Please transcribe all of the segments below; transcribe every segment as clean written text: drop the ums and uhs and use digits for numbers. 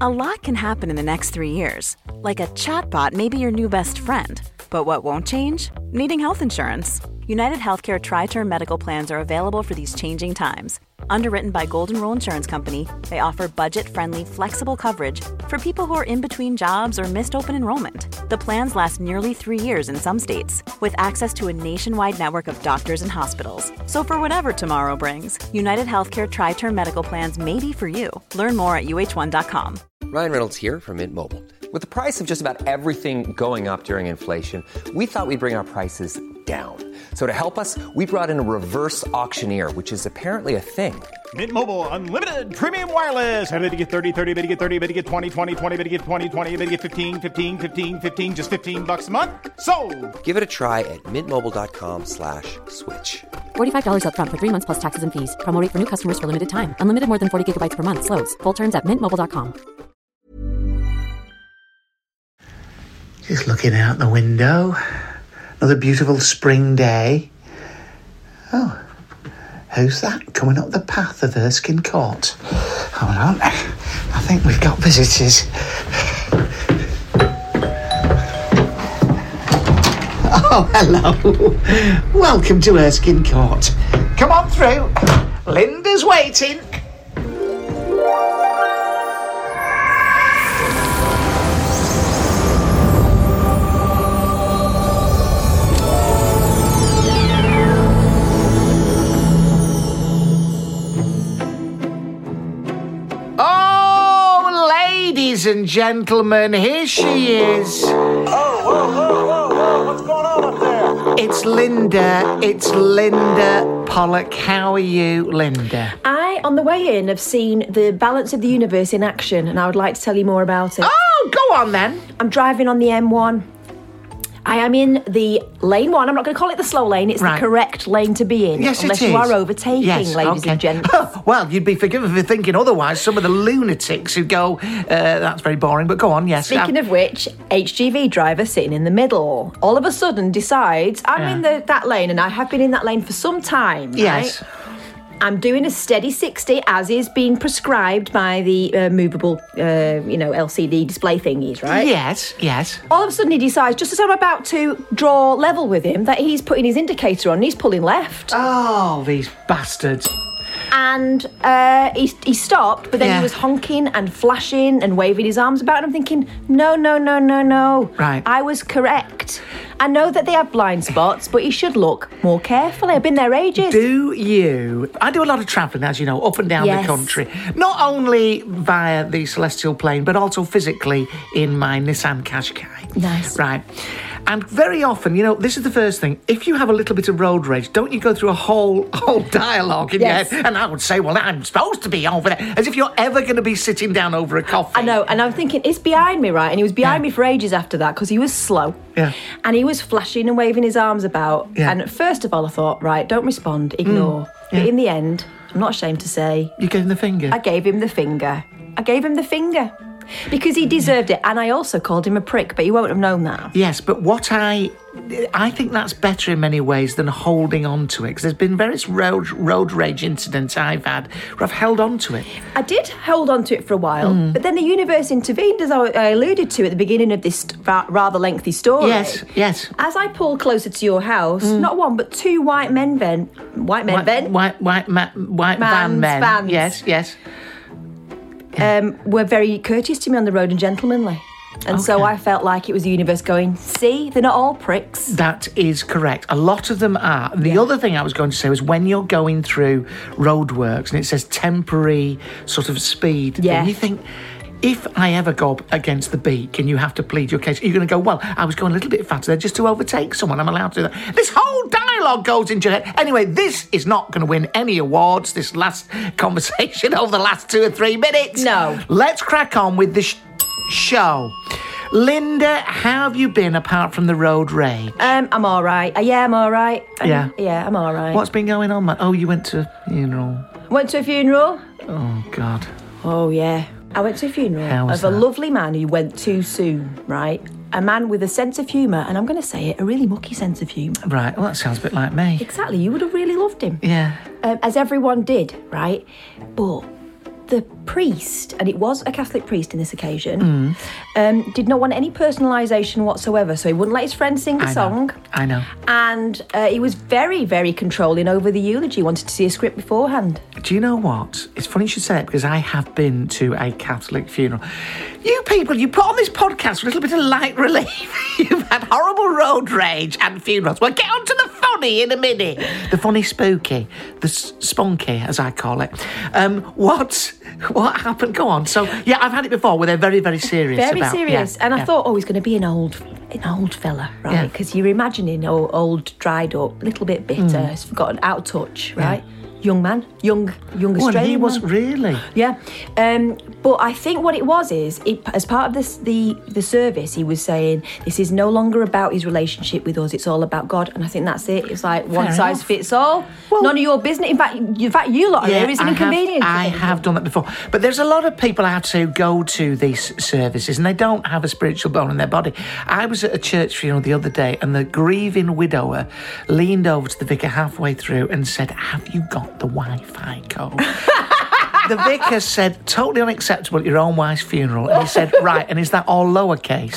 A lot can happen in the next 3 years. Like a chatbot may be your new best friend. But what won't change? Needing health insurance. United Healthcare Tri-Term Medical Plans are available for these changing times. Underwritten by Golden Rule Insurance Company, they offer budget-friendly, flexible coverage for people who are in between jobs or missed open enrollment. The plans last nearly 3 years in some states, with access to a nationwide network of doctors and hospitals. So for whatever tomorrow brings, United Healthcare Tri-Term Medical Plans may be for you. Learn more at uh1.com. Ryan Reynolds here from Mint Mobile. With the price of just about everything going up during inflation, we thought we'd bring our prices down. So to help us, we brought in a reverse auctioneer, which is apparently a thing. Mint Mobile Unlimited Premium Wireless. How to get 30, 30, bit to get 30, bit to get 20, 20, 20, bit to get 20, 20, bit to get 15, 15, 15, 15, just $15 a month? Sold! Give it a try at mintmobile.com/switch. $45 up front for 3 months plus taxes and fees. Promo rate for new customers for limited time. Unlimited more than 40 gigabytes per month. Slows full terms at mintmobile.com. Just looking out the window. Another beautiful spring day. Oh, who's that coming up the path of Erskine Court? Hold on. I think we've got visitors. Oh, hello. Welcome to Erskine Court. Come on through. Linda's waiting. Ladies and gentlemen, here she is. Whoa, what's going on up there? It's Linda Pollock. How are you, Linda? I, on the way in, have seen the balance of the universe in action, and I would like to tell you more about it. Oh, go on then. I'm driving on the M1. I am in the lane 1. I'm not going to call it the slow lane. It's the correct lane to be in. Yes, unless it is. you are overtaking, ladies and gents. Well, you'd be forgiven for thinking otherwise. Some of the lunatics who go, that's very boring, but go on, yes. Speaking of which, HGV driver sitting in the middle all of a sudden decides, I'm in that lane, and I have been in that lane for some time, yes. Right? I'm doing a steady 60, as is being prescribed by the movable, LCD display thingies, right? Yes. All of a sudden he decides, just as I'm about to draw level with him, that he's putting his indicator on and he's pulling left. Oh, these bastards. And he stopped, but then he was honking and flashing and waving his arms about, and I'm thinking, no. Right. I was correct. I know that they have blind spots, but he should look more carefully. I've been there ages. Do you? I do a lot of travelling, as you know, up and down the country. Not only via the celestial plane, but also physically in my Nissan Qashqai. Nice. Right. And very often, this is the first thing. If you have a little bit of road rage, don't you go through a whole dialogue in your head? And I would say, well, I'm supposed to be over there. As if you're ever going to be sitting down over a coffee. I know. And I'm thinking, it's behind me, right? And he was behind me for ages after that because he was slow. Yeah. And he was flashing and waving his arms about. Yeah. And first of all, I thought, right, don't respond, ignore. Yeah. But in the end, I'm not ashamed to say... You gave him the finger? I gave him the finger. Because he deserved it. And I also called him a prick, but you won't have known that. Yes, but what I think that's better in many ways than holding on to it, because there's been various road rage incidents I've had where I've held on to it. I did hold on to it for a while, but then the universe intervened, as I alluded to at the beginning of this rather lengthy story. Yes. As I pulled closer to your house, not one, but two white men vans. Yes. Were very courteous to me on the road and gentlemanly. And so I felt like it was the universe going, see, they're not all pricks. That is correct. A lot of them are. The other thing I was going to say was when you're going through roadworks and it says temporary sort of speed, then you think, if I ever go up against the beak and you have to plead your case, you're going to go, well, I was going a little bit faster there just to overtake someone. I'm allowed to do that. This whole dialogue goes into your head. Anyway, this is not going to win any awards, this last conversation over the last 2 or 3 minutes. No. Let's crack on with the show. Linda, how have you been apart from the road rage? I'm all right. I'm all right. Yeah, I'm all right. What's been going on, man? Oh, you went to a funeral. Went to a funeral? Oh, God. Oh, yeah. I went to a funeral of a lovely man who went too soon, right? A man with a sense of humour, and I'm going to say it, a really mucky sense of humour. Right, well, that sounds a bit like me. Exactly, you would have really loved him. Yeah. As everyone did, right? But the priest, and it was a Catholic priest in this occasion, did not want any personalisation whatsoever, so he wouldn't let his friend sing the song. I know. And he was very, very controlling over the eulogy, wanted to see a script beforehand. Do you know what? It's funny you should say it, because I have been to a Catholic funeral. You people, you put on this podcast for a little bit of light relief. You've had horrible road rage and funerals. Well, get on to the funny in a minute. The funny spooky, the spunky, as I call it. What happened? Go on. So, yeah, I've had it before where they're very, very serious. Very serious. Yeah, and I thought, he's going to be an old fella, right? Because you're imagining old, dried up, a little bit bitter, he's forgotten, out of touch, right? Young man, young Australian he was man. Really? Yeah. But I think what it was is, as part of the service, he was saying, this is no longer about his relationship with us, it's all about God. And I think that's it. It's like one size fits all. Well, none of your business. In fact, you lot are here. It's an inconvenience. I have done that before. But there's a lot of people out who go to these services and they don't have a spiritual bone in their body. I was at a church funeral the other day and the grieving widower leaned over to the vicar halfway through and said, have you got the Wi-Fi code? The vicar said, totally unacceptable at your own wife's funeral. And he said, right, and is that all lowercase?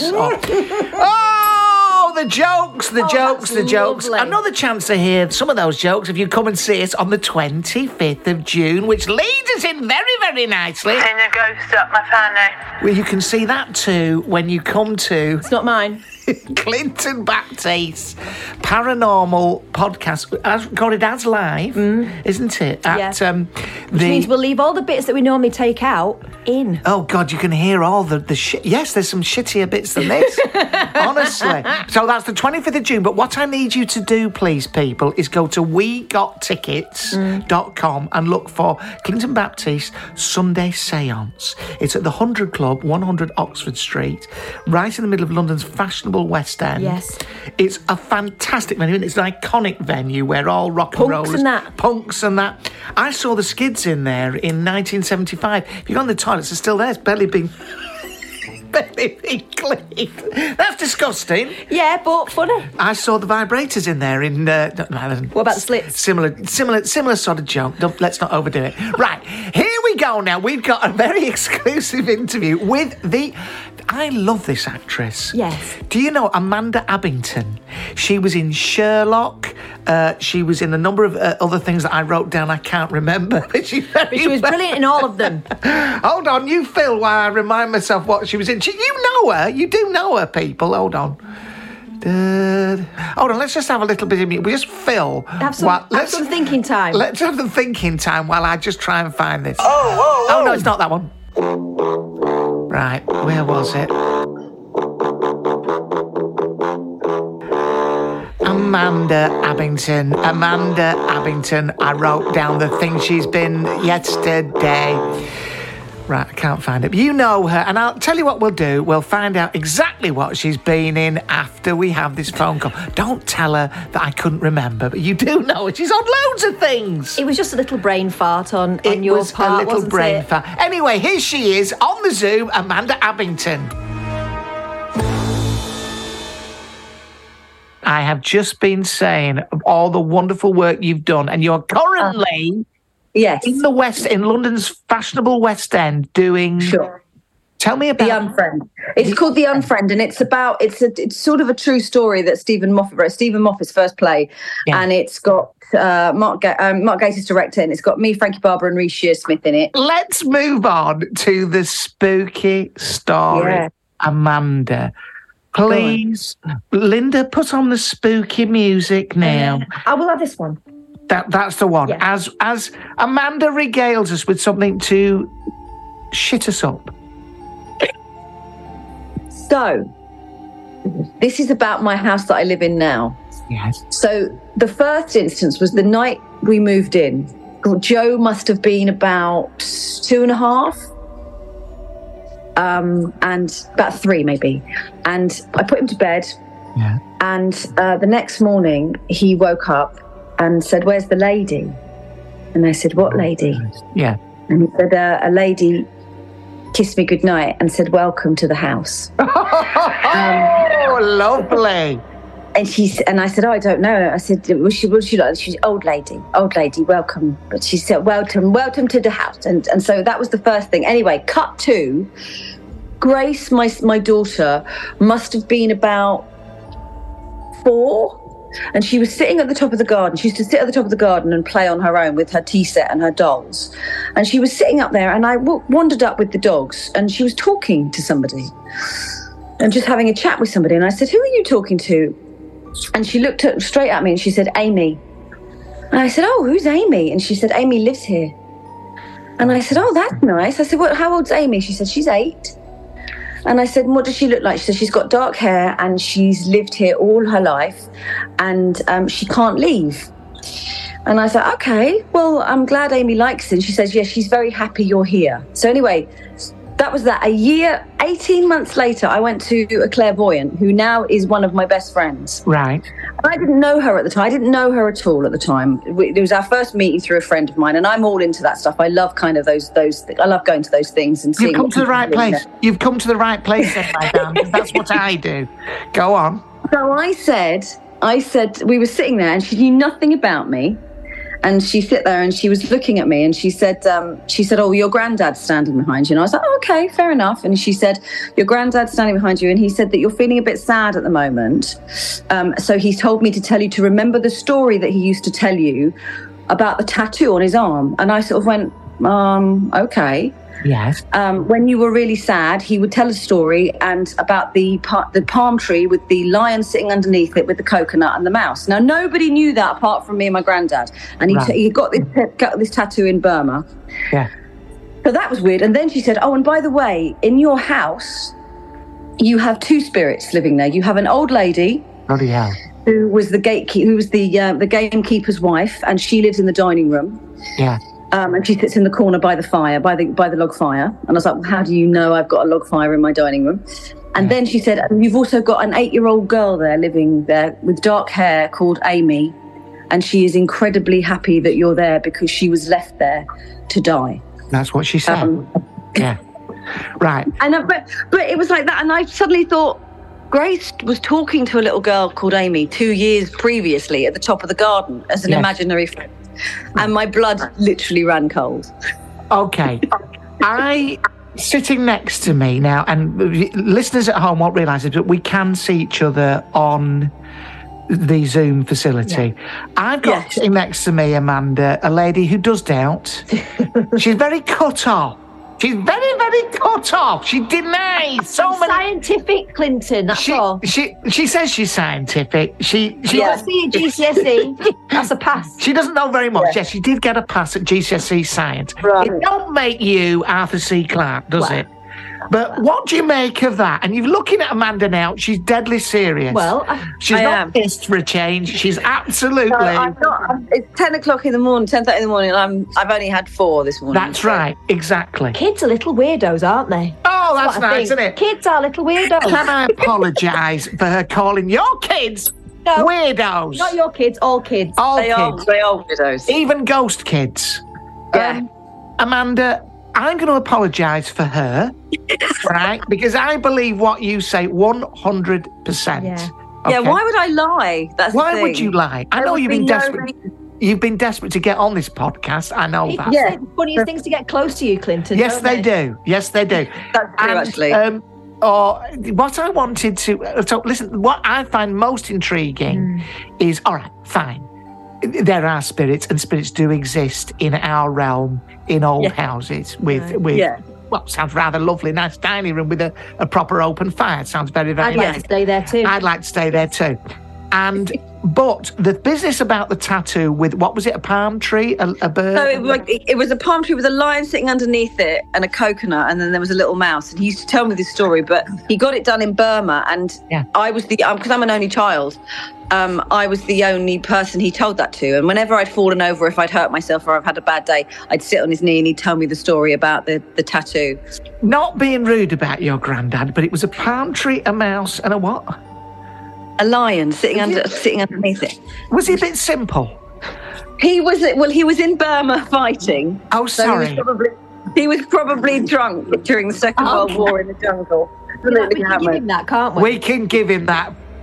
The jokes. Lovely. Another chance to hear some of those jokes if you come and see us on the 25th of June, which leads us in very, very nicely. And the ghost up my fanny. Well, you can see that too when you come to... It's not mine. Clinton Baptiste Paranormal Podcast, recorded as live, isn't it? Which means we'll leave all the bits that we normally take out in. Oh, God, you can hear all the shit. Yes, there's some shittier bits than this, honestly. So that's the 25th of June, but what I need you to do, please, people, is go to wegottickets.com and look for Clinton Baptiste Sunday Seance. It's at the 100 Club, 100 Oxford Street, right in the middle of London's fashionable West End. Yes. It's a fantastic venue. It's an iconic venue where all rock and rollers... Punks and that. I saw the Skids in there in 1975. If you go in the toilets, they're still there. It's barely been cleaned. That's disgusting. Yeah, but funny. I saw the Vibrators in there in... what about the Slits? Similar sort of joke. Let's not overdo it. Right, here we go now. We've got a very exclusive interview with the... I love this actress. Yes. Do you know Amanda Abbington? She was in Sherlock. She was in a number of other things that I wrote down. I can't remember. But she was brilliant in all of them. Hold on, you Phil, while I remind myself what she was in. You know her. You do know her, people. Hold on. Hold on, let's just have a little bit of music. We just Phil. Have some thinking time. Let's have the thinking time while I just try and find this. Oh, no, it's not that one. Right, where was it? Amanda Abbington. I wrote down the thing she's been yesterday. Right, I can't find it. But you know her, and I'll tell you what we'll do. We'll find out exactly what she's been in after we have this phone call. Don't tell her that I couldn't remember, but you do know her. She's on loads of things. It was just a little brain fart on your part, It was a little brain fart. Anyway, here she is on the Zoom, Amanda Abbington. I have just been saying all the wonderful work you've done, and you're currently... Yes. In London's fashionable West End doing... Sure. Tell me about... The Unfriend. It's called The Unfriend, and it's sort of a true story that Stephen Moffat wrote. Stephen Moffat's first play. Yeah. And it's got Mark Gatiss director, and it's got me, Frankie Barber, and Reece Shearsmith in it. Let's move on to the spooky story. Yeah. Amanda, please. Linda, put on the spooky music now. I will have this one. That's the one. Yeah. As Amanda regales us with something to shit us up. So, this is about my house that I live in now. Yes. So, the first instance was the night we moved in. Joe must have been about 2.5. And about 3 maybe. And I put him to bed. Yeah. And the next morning, he woke up and said, "Where's the lady?" And I said, "What lady?" Yeah. And he said, "A lady kissed me goodnight and said, 'Welcome to the house.'" Oh, lovely. And I said, oh, I don't know. I said, was she like? She's old lady, welcome. But she said, welcome to the house. And so that was the first thing. Anyway, cut to Grace, my daughter, must have been about 4. And she was sitting at the top of the garden. She used to sit at the top of the garden and play on her own with her tea set and her dolls. And she was sitting up there, and I wandered up with the dogs, and she was talking to somebody and just having a chat with somebody. And I said, who are you talking to? And she looked straight at me and she said, Amy. And I said, oh, who's Amy? And she said, Amy lives here. And I said, oh, that's nice. I said, well, how old's Amy? She said, she's 8. And I said, what does she look like? She said, she's got dark hair and she's lived here all her life and she can't leave. And I said, okay, well, I'm glad Amy likes it. And she says, yes, she's very happy you're here. So anyway, that was that. A year, 18 months later, I went to a clairvoyant who now is one of my best friends. Right. And I didn't know her at the time. I didn't know her at all at the time. It was our first meeting through a friend of mine, and I'm all into that stuff. I love kind of those. I love going to those things and seeing. You've come to the right place. You've come to the right place, then, madam. That's what I do. Go on. So I said, we were sitting there, and she knew nothing about me. And she sat there and she was looking at me and she said, oh, your granddad's standing behind you. And I was like, oh, okay, fair enough. And she said, your granddad's standing behind you. And he said that you're feeling a bit sad at the moment. So he told me to tell you to remember the story that he used to tell you about the tattoo on his arm. And I sort of went, okay. Yes. When you were really sad, he would tell a story and about the palm tree with the lion sitting underneath it with the coconut and the mouse. Now, nobody knew that apart from me and my granddad. And he got this tattoo in Burma. Yeah. So that was weird. And then she said, oh, and by the way, in your house, you have 2 spirits living there. You have an old lady. Bloody hell. Who was the gatekeeper, who was the gamekeeper's wife, and she lives in the dining room. Yeah. And she sits in the corner by the fire, by the log fire. And I was like, well, how do you know I've got a log fire in my dining room? And then she said, and you've also got an 8-year-old girl there living there with dark hair called Amy. And she is incredibly happy that you're there because she was left there to die. That's what she said. Yeah. Right. And but it was like that. And I suddenly thought, Grace was talking to a little girl called Amy 2 years previously at the top of the garden as an imaginary friend. And my blood literally ran cold. Okay. Sitting next to me now, and listeners at home won't realise it, but we can see each other on the Zoom facility. Yeah. I've got sitting next to me, Amanda, a lady who does doubt. She's very cut off. She's very, very cut off. She denies so many. Scientific, Clinton. That's all. She says she's scientific. She GCSE. That's a pass. She doesn't know very much. Yes, she did get a pass at GCSE science. Right. It don't make you Arthur C. Clarke, does it? But what do you make of that? And you're looking at Amanda now. She's deadly serious. Well, she's not pissed for a change. She's absolutely. No, I'm not. It's 10 o'clock in the morning, 10:30 in the morning, and I've only had 4 this morning. That's right. Exactly. Kids are little weirdos, aren't they? Oh, that's nice, isn't it? Kids are little weirdos. Can I apologise for her calling your kids weirdos? Not your kids. All kids. They are weirdos. Even ghost kids. Yeah. Amanda, I'm going to apologise for her, right? Because I believe what you say 100%. Yeah. Okay? Yeah, why would I lie? That's the thing. Why would you lie? I know you've been desperate. You've been desperate to get on this podcast. I know that. Yeah, the funniest things to get close to you, Clinton. Yes, they do. Yes, they do. That's true, actually. What I wanted to listen. What I find most intriguing is, all right, fine. There are spirits, and spirits do exist in our realm, in old houses with well, sounds rather lovely, nice dining room with a proper open fire. It sounds very, very nice. I'd like to stay there too. I'd like to stay there too. And but the business about the tattoo with, what was it, a palm tree, a bird? So it was a palm tree with a lion sitting underneath it and a coconut, and then there was a little mouse. And he used to tell me this story, but he got it done in Burma, and I was because I'm an only child. I was the only person he told that to. And whenever I'd fallen over, if I'd hurt myself or I've had a bad day, I'd sit on his knee and he'd tell me the story about the tattoo. Not being rude about your granddad, but it was a palm tree, a mouse, and a what? A lion sitting underneath it. Was he a bit simple? He was in Burma fighting. Oh, sorry. So he was probably drunk during the Second World War in the jungle. We can give him that, can't we? We can give him that.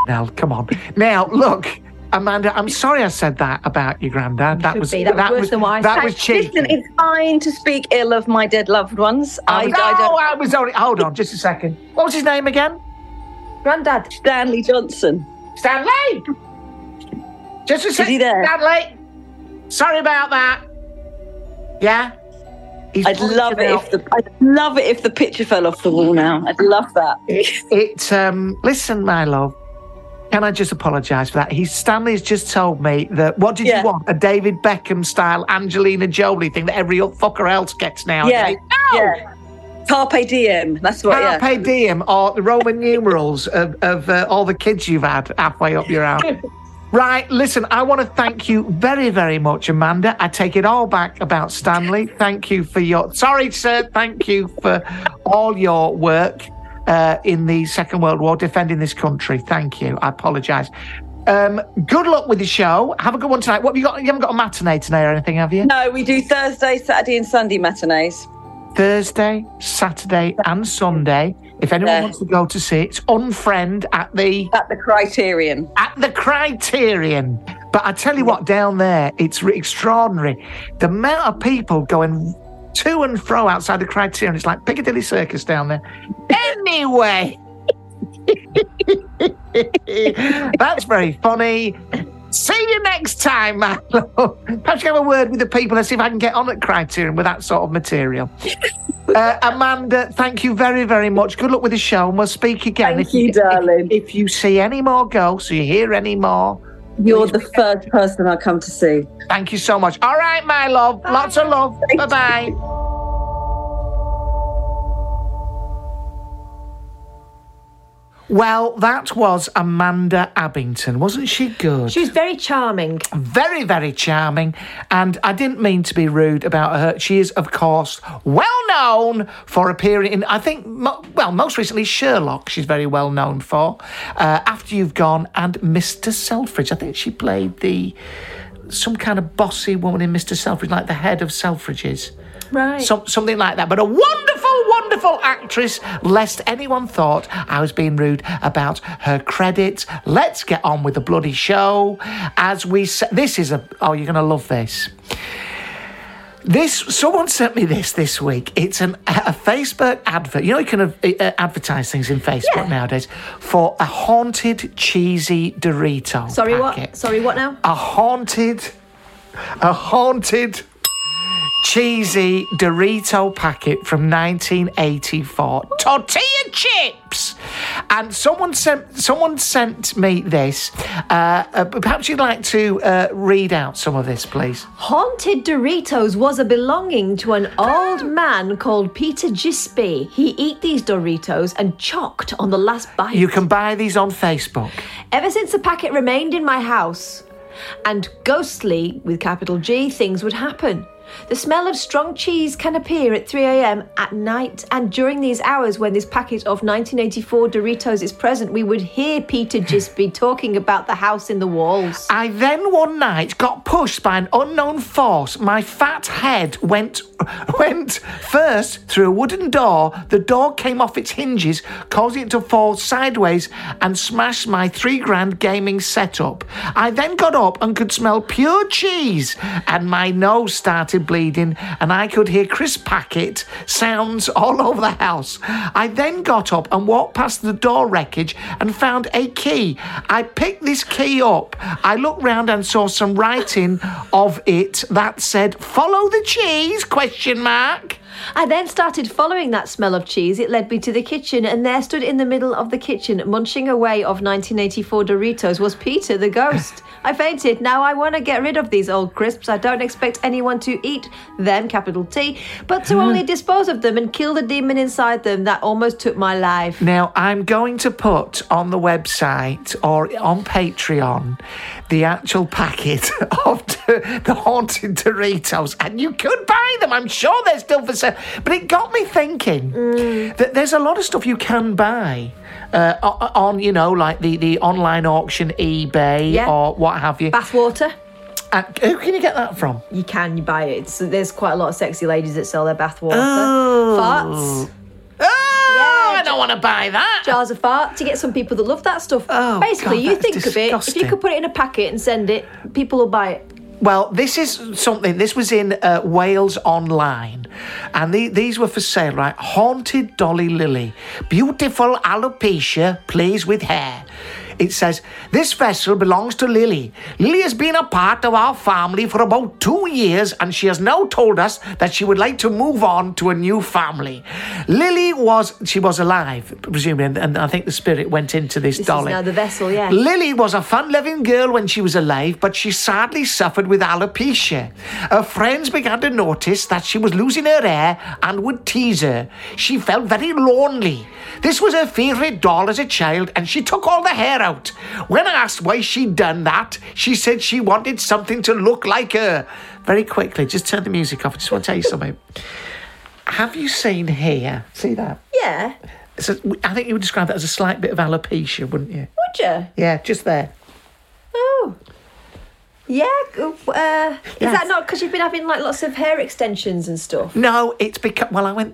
Nell, come on. Now, look, Amanda, I'm sorry I said that about your granddad. That was worse than what I said. That was cheeky. Listen, it's fine to speak ill of my dead loved ones. I was only... Hold on, just a second. What was his name again? Granddad. Stanley Johnson. Stanley! Just a second. Is he there? Stanley! Sorry about that. Yeah? I'd love it if the picture fell off the wall now. I'd love that. Listen, my love. Can I just apologise for that? Stanley's just told me that, what did you want? A David Beckham style Angelina Jolie thing that every fucker else gets now. Yeah. Yeah. Carpe diem. That's what. Carpe diem, or the Roman numerals of all the kids you've had halfway up your arm. Right, listen, I want to thank you very, very much, Amanda. I take it all back about Stanley. Thank you for your... Sorry, sir. Thank you for all your work in the Second World War, defending this country. Thank you. I apologise. Good luck with the show. Have a good one tonight. What have you got? You haven't got a matinee tonight or anything, have you? No, we do Thursday, Saturday and Sunday matinees. Thursday, Saturday and Sunday. If anyone wants to go to see it, it's Unfriend at the Criterion. At the Criterion. But I tell you what, down there, it's extraordinary. The amount of people going to and fro outside the Criterion, it's like Piccadilly Circus down there. Anyway, that's very funny. See you next time, man. Perhaps you have a word with the people and see if I can get on at Criterion with that sort of material. Amanda, thank you very, very much. Good luck with the show, and we'll speak again. Thank you, darling. If you see any more ghosts, or you hear any more, you're the first person I come to see. Thank you so much. All right, my love. Bye. Lots of love. Bye-bye. Well, that was Amanda Abbington. Wasn't she good? She was very charming. Very, very charming. And I didn't mean to be rude about her. She is, of course, well known for appearing in, I think, most recently, Sherlock, she's very well known for. After You've Gone and Mr. Selfridge. I think she played some kind of bossy woman in Mr. Selfridge, like the head of Selfridges. Right. Something like that. But a wonderful, wonderful actress, lest anyone thought I was being rude about her credits. Let's get on with the bloody show. As we say, you're going to love this. Someone sent me this week. It's a Facebook advert. You know, you can advertise things in Facebook nowadays for a haunted cheesy Dorito packet. Sorry, what now? A haunted cheesy Dorito packet from 1984. Tortilla chips! And someone sent me this. Perhaps you'd like to read out some of this, please. Haunted Doritos was a belonging to an old man called Peter Gisby. He ate these Doritos and chocked on the last bite. You can buy these on Facebook. Ever since the packet remained in my house and ghostly, with capital G, things would happen. The smell of strong cheese can appear at 3 a.m. at night, and during these hours when this packet of 1984 Doritos is present, we would hear Peter Gisby talking about the house in the walls. I then one night got pushed by an unknown force. My fat head went first through a wooden door. The door came off its hinges, causing it to fall sideways and smash my $3,000 gaming setup. I then got up and could smell pure cheese, and my nose started bleeding, and I could hear crisp packet sounds all over the house. I then got up and walked past the door wreckage and found a key. I picked this key up. I looked round and saw some writing of it that said, "Follow the cheese?" ? I then started following that smell of cheese. It led me to the kitchen, and there stood in the middle of the kitchen, munching away of 1984 Doritos, was Peter the ghost. I fainted. Now I want to get rid of these old crisps. I don't expect anyone to eat them, capital T, but to only dispose of them and kill the demon inside them that almost took my life. Now, I'm going to put on the website or on Patreon the actual packet of the haunted Doritos, and you could buy them. I'm sure they're still for sale. But it got me thinking that there's a lot of stuff you can buy on, like the online auction, eBay or what have you. Bathwater. Who can you get that from? You buy it. There's quite a lot of sexy ladies that sell their bathwater. Oh. Farts. Oh, I know don't want to buy that. Jars of farts. You get some people that love that stuff. Oh, basically, God, you that's think of it. If disgusting. you could put it in a packet and send it, people will buy it. Well, this is something. This was in Wales Online, and these were for sale, right? Haunted Dolly Lily, beautiful alopecia, plays with hair. It says, this vessel belongs to Lily. Lily has been a part of our family for about 2 years, and she has now told us that she would like to move on to a new family. Lily was alive, presumably, and I think the spirit went into this dolly. This is now the vessel, yeah. Lily was a fun-loving girl when she was alive, but she sadly suffered with alopecia. Her friends began to notice that she was losing her hair and would tease her. She felt very lonely. This was her favourite doll as a child, and she took all the hair out. When I asked why she'd done that, she said she wanted something to look like her. Very quickly, just turn the music off. I just want to tell you something. Have you seen hair? See that? Yeah. So, I think you would describe that as a slight bit of alopecia, wouldn't you? Would you? Yeah, just there. Oh. Yeah, is that not because you've been having like lots of hair extensions and stuff? No, it's because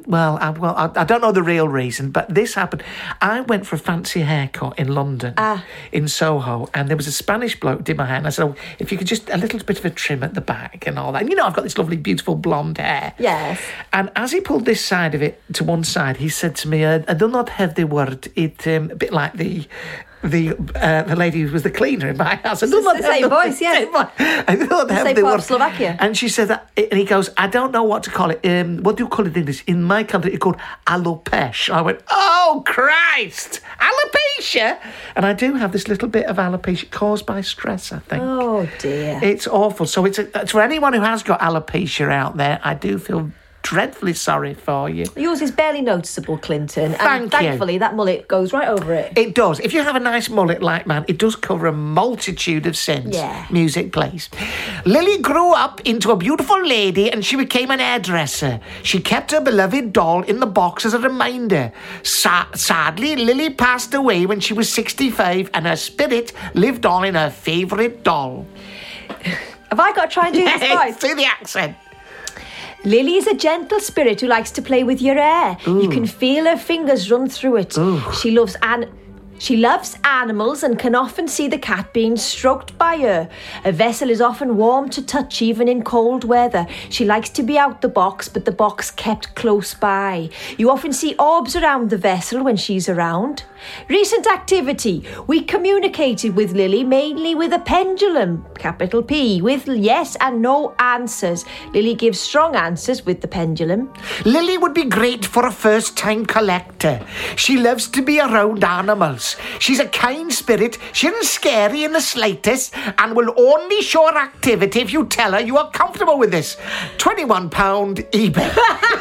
I don't know the real reason, but this happened. I went for a fancy haircut in London, in Soho, and there was a Spanish bloke who did my hair, and I said, if you could just a little bit of a trim at the back and all that. And I've got this lovely, beautiful blonde hair. Yes. And as he pulled this side of it to one side, he said to me, I do not have the word. It a bit like the lady who was the cleaner in my house. It's the same voice, yeah. I don't have the word. Slovakia. And she said that, and he goes, I don't know what to call it. What do you call it in English? In my country, it's called alopecia. I went, oh, Christ! Alopecia! And I do have this little bit of alopecia caused by stress, I think. Oh, dear. It's awful. So it's for anyone who has got alopecia out there, I do feel dreadfully sorry for you. Yours is barely noticeable, Clinton. And thankfully, that mullet goes right over it. It does. If you have a nice mullet like mine, it does cover a multitude of sins. Yeah. Music, please. Lily grew up into a beautiful lady and she became an hairdresser. She kept her beloved doll in the box as a reminder. Sadly, Lily passed away when she was 65 and her spirit lived on in her favourite doll. Have I got to try and do this voice? Do the accent. Lily is a gentle spirit who likes to play with your hair. Ooh. You can feel her fingers run through it. Ooh. She loves animals and can often see the cat being stroked by her. A vessel is often warm to touch even in cold weather. She likes to be out the box, but the box kept close by. You often see orbs around the vessel when she's around. Recent activity. We communicated with Lily mainly with a pendulum, capital P, with yes and no answers. Lily gives strong answers with the pendulum. Lily would be great for a first-time collector. She loves to be around animals. She's a kind spirit. She isn't scary in the slightest and will only show her activity if you tell her you are comfortable with this. £21 eBay.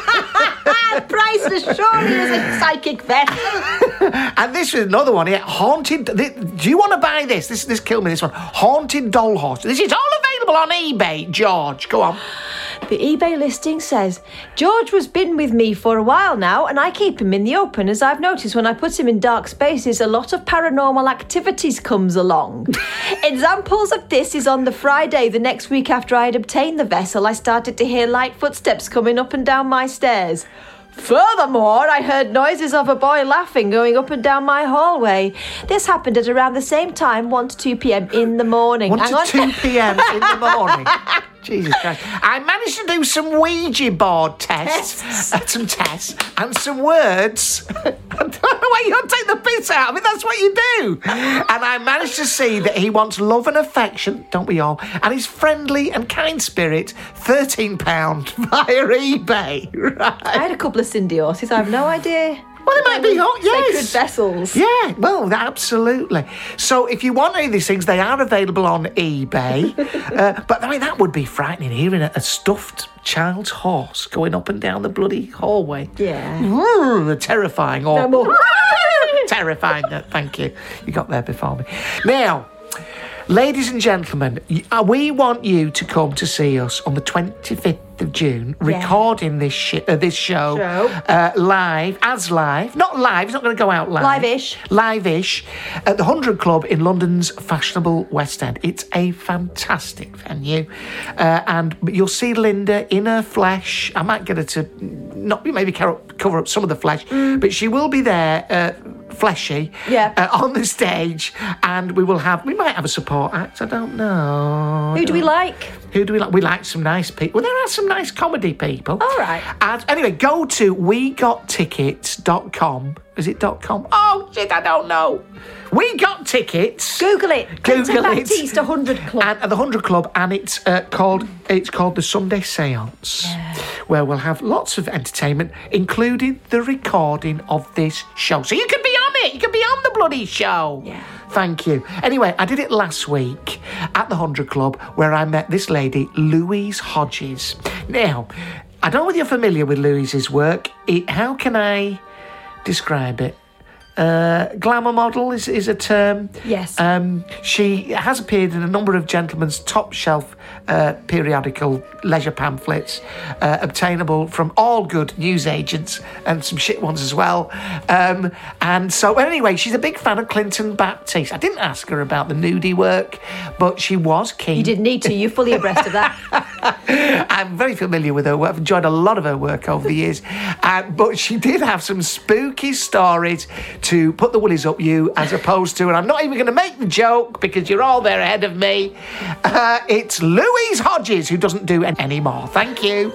Priceless, surely, as a psychic vessel. And this is another one here. Haunted. Do you want to buy this? This killed me, this one. Haunted doll horse. This is all available on eBay, George. Go on. The eBay listing says, George has been with me for a while now and I keep him in the open as I've noticed when I put him in dark spaces a lot of paranormal activities comes along. Examples of this is on the Friday the next week after I had obtained the vessel I started to hear light footsteps coming up and down my stairs. Furthermore, I heard noises of a boy laughing going up and down my hallway. This happened at around the same time, 1 to 2 p.m. in the morning. 1 to 2 p.m. in the morning. Jesus Christ. I managed to do some Ouija board tests. Some tests and some words. I don't know why you don't take the piss out of it. That's what you do. And I managed to see that he wants love and affection, don't we all? And his friendly and kind spirit, £13 via eBay. Right. I had a couple of Cindy horses. I have no idea. Well, it might be hot, yes. Sacred vessels. Yeah, well, absolutely. So if you want any of these things, they are available on eBay. But, I mean, that would be frightening, hearing a stuffed child's horse going up and down the bloody hallway. Yeah. Terrifying. Terrifying. Thank you. You got there before me. Now, Ladies and gentlemen, we want you to come to see us on the 25th of June, recording this show live, not live, it's not going to go out live-ish at the 100 Club in London's fashionable West End. It's a fantastic venue, and you'll see Linda in her flesh. I might get her to maybe cover up some of the flesh, but she will be there fleshy on the stage, and we might have a support act. I don't know. Who do we like? We like some nice people. Well, there are some nice comedy people. All right. And anyway, go to wegottickets.com. Is it .com? Oh, shit, I don't know. We Got Tickets. Google it. Google Baptiste 100 Club. And at the 100 Club, and it's called the Sunday Seance, where we'll have lots of entertainment, including the recording of this show. So you can be on it. You can be on the bloody show. Yeah. Thank you. Anyway, I did it last week at the 100 Club, where I met this lady, Louise Hodges. Now, I don't know whether you're familiar with Louise's work. How can I describe it? Glamour model is a term. Yes. She has appeared in a number of gentlemen's top shelf periodical leisure pamphlets, obtainable from all good newsagents and some shit ones as well. And so anyway, she's a big fan of Clinton Baptiste. I didn't ask her about the nudie work, but she was keen. You didn't need to. You're fully abreast of that. I'm very familiar with her work. I've enjoyed a lot of her work over the years. But she did have some spooky stories to put the willies up you, as opposed to, and I'm not even going to make the joke because you're all there ahead of me, it's Louise Hodges, who doesn't do any more. Thank you.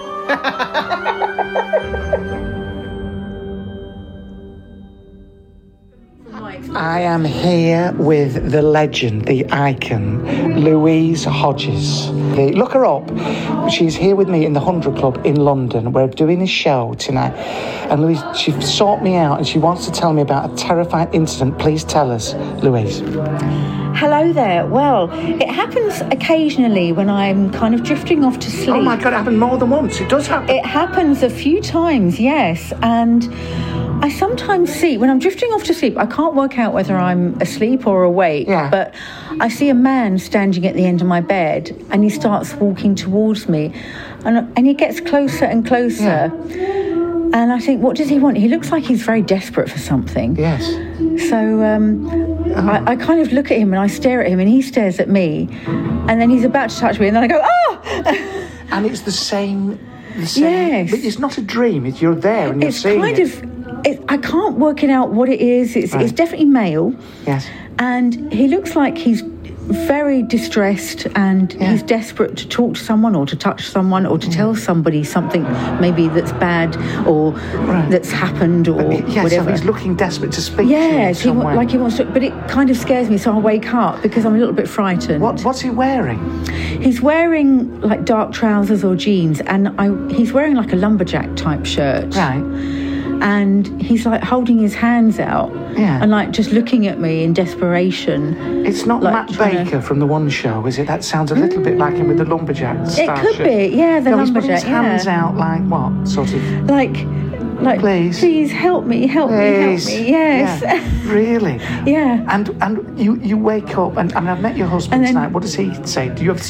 I am here with the legend, the icon, Louise Hodges. Look her up. She's here with me in the 100 Club in London. We're doing a show tonight. And Louise, she sought me out and she wants to tell me about a terrifying incident. Please tell us, Louise. Hello there. Well, it happens occasionally when I'm kind of drifting off to sleep. Oh my God, it happened more than once. It does happen. It happens a few times, yes. And I sometimes see, when I'm drifting off to sleep, I can't work out whether I'm asleep or awake, but I see a man standing at the end of my bed and he starts walking towards me and he gets closer and closer. Yeah. And I think, what does he want? He looks like he's very desperate for something. Yes. So I kind of look at him and I stare at him and he stares at me and then he's about to touch me and then I go, oh! And it's the same. Yes. But it's not a dream. You're there and you're seeing it. I can't work it out what it is. It's definitely male. Yes. And he looks like he's very distressed and he's desperate to talk to someone or to touch someone or to tell somebody something maybe that's bad or that's happened or whatever. So he's looking desperate to speak to you. Yes, he wants to, but it kind of scares me, so I wake up because I'm a little bit frightened. What's he wearing? He's wearing like dark trousers or jeans and he's wearing like a lumberjack type shirt. Right. And he's like holding his hands out and like just looking at me in desperation. It's not like Matt Baker from The One Show, is it? That sounds a little bit like him with the lumberjack style. It could be, the lumberjack. He's putting his hands out like what? Sort of... Like, please help me, yes. Yeah. Really? Yeah. And you wake up and I've met your husband tonight. What does he say?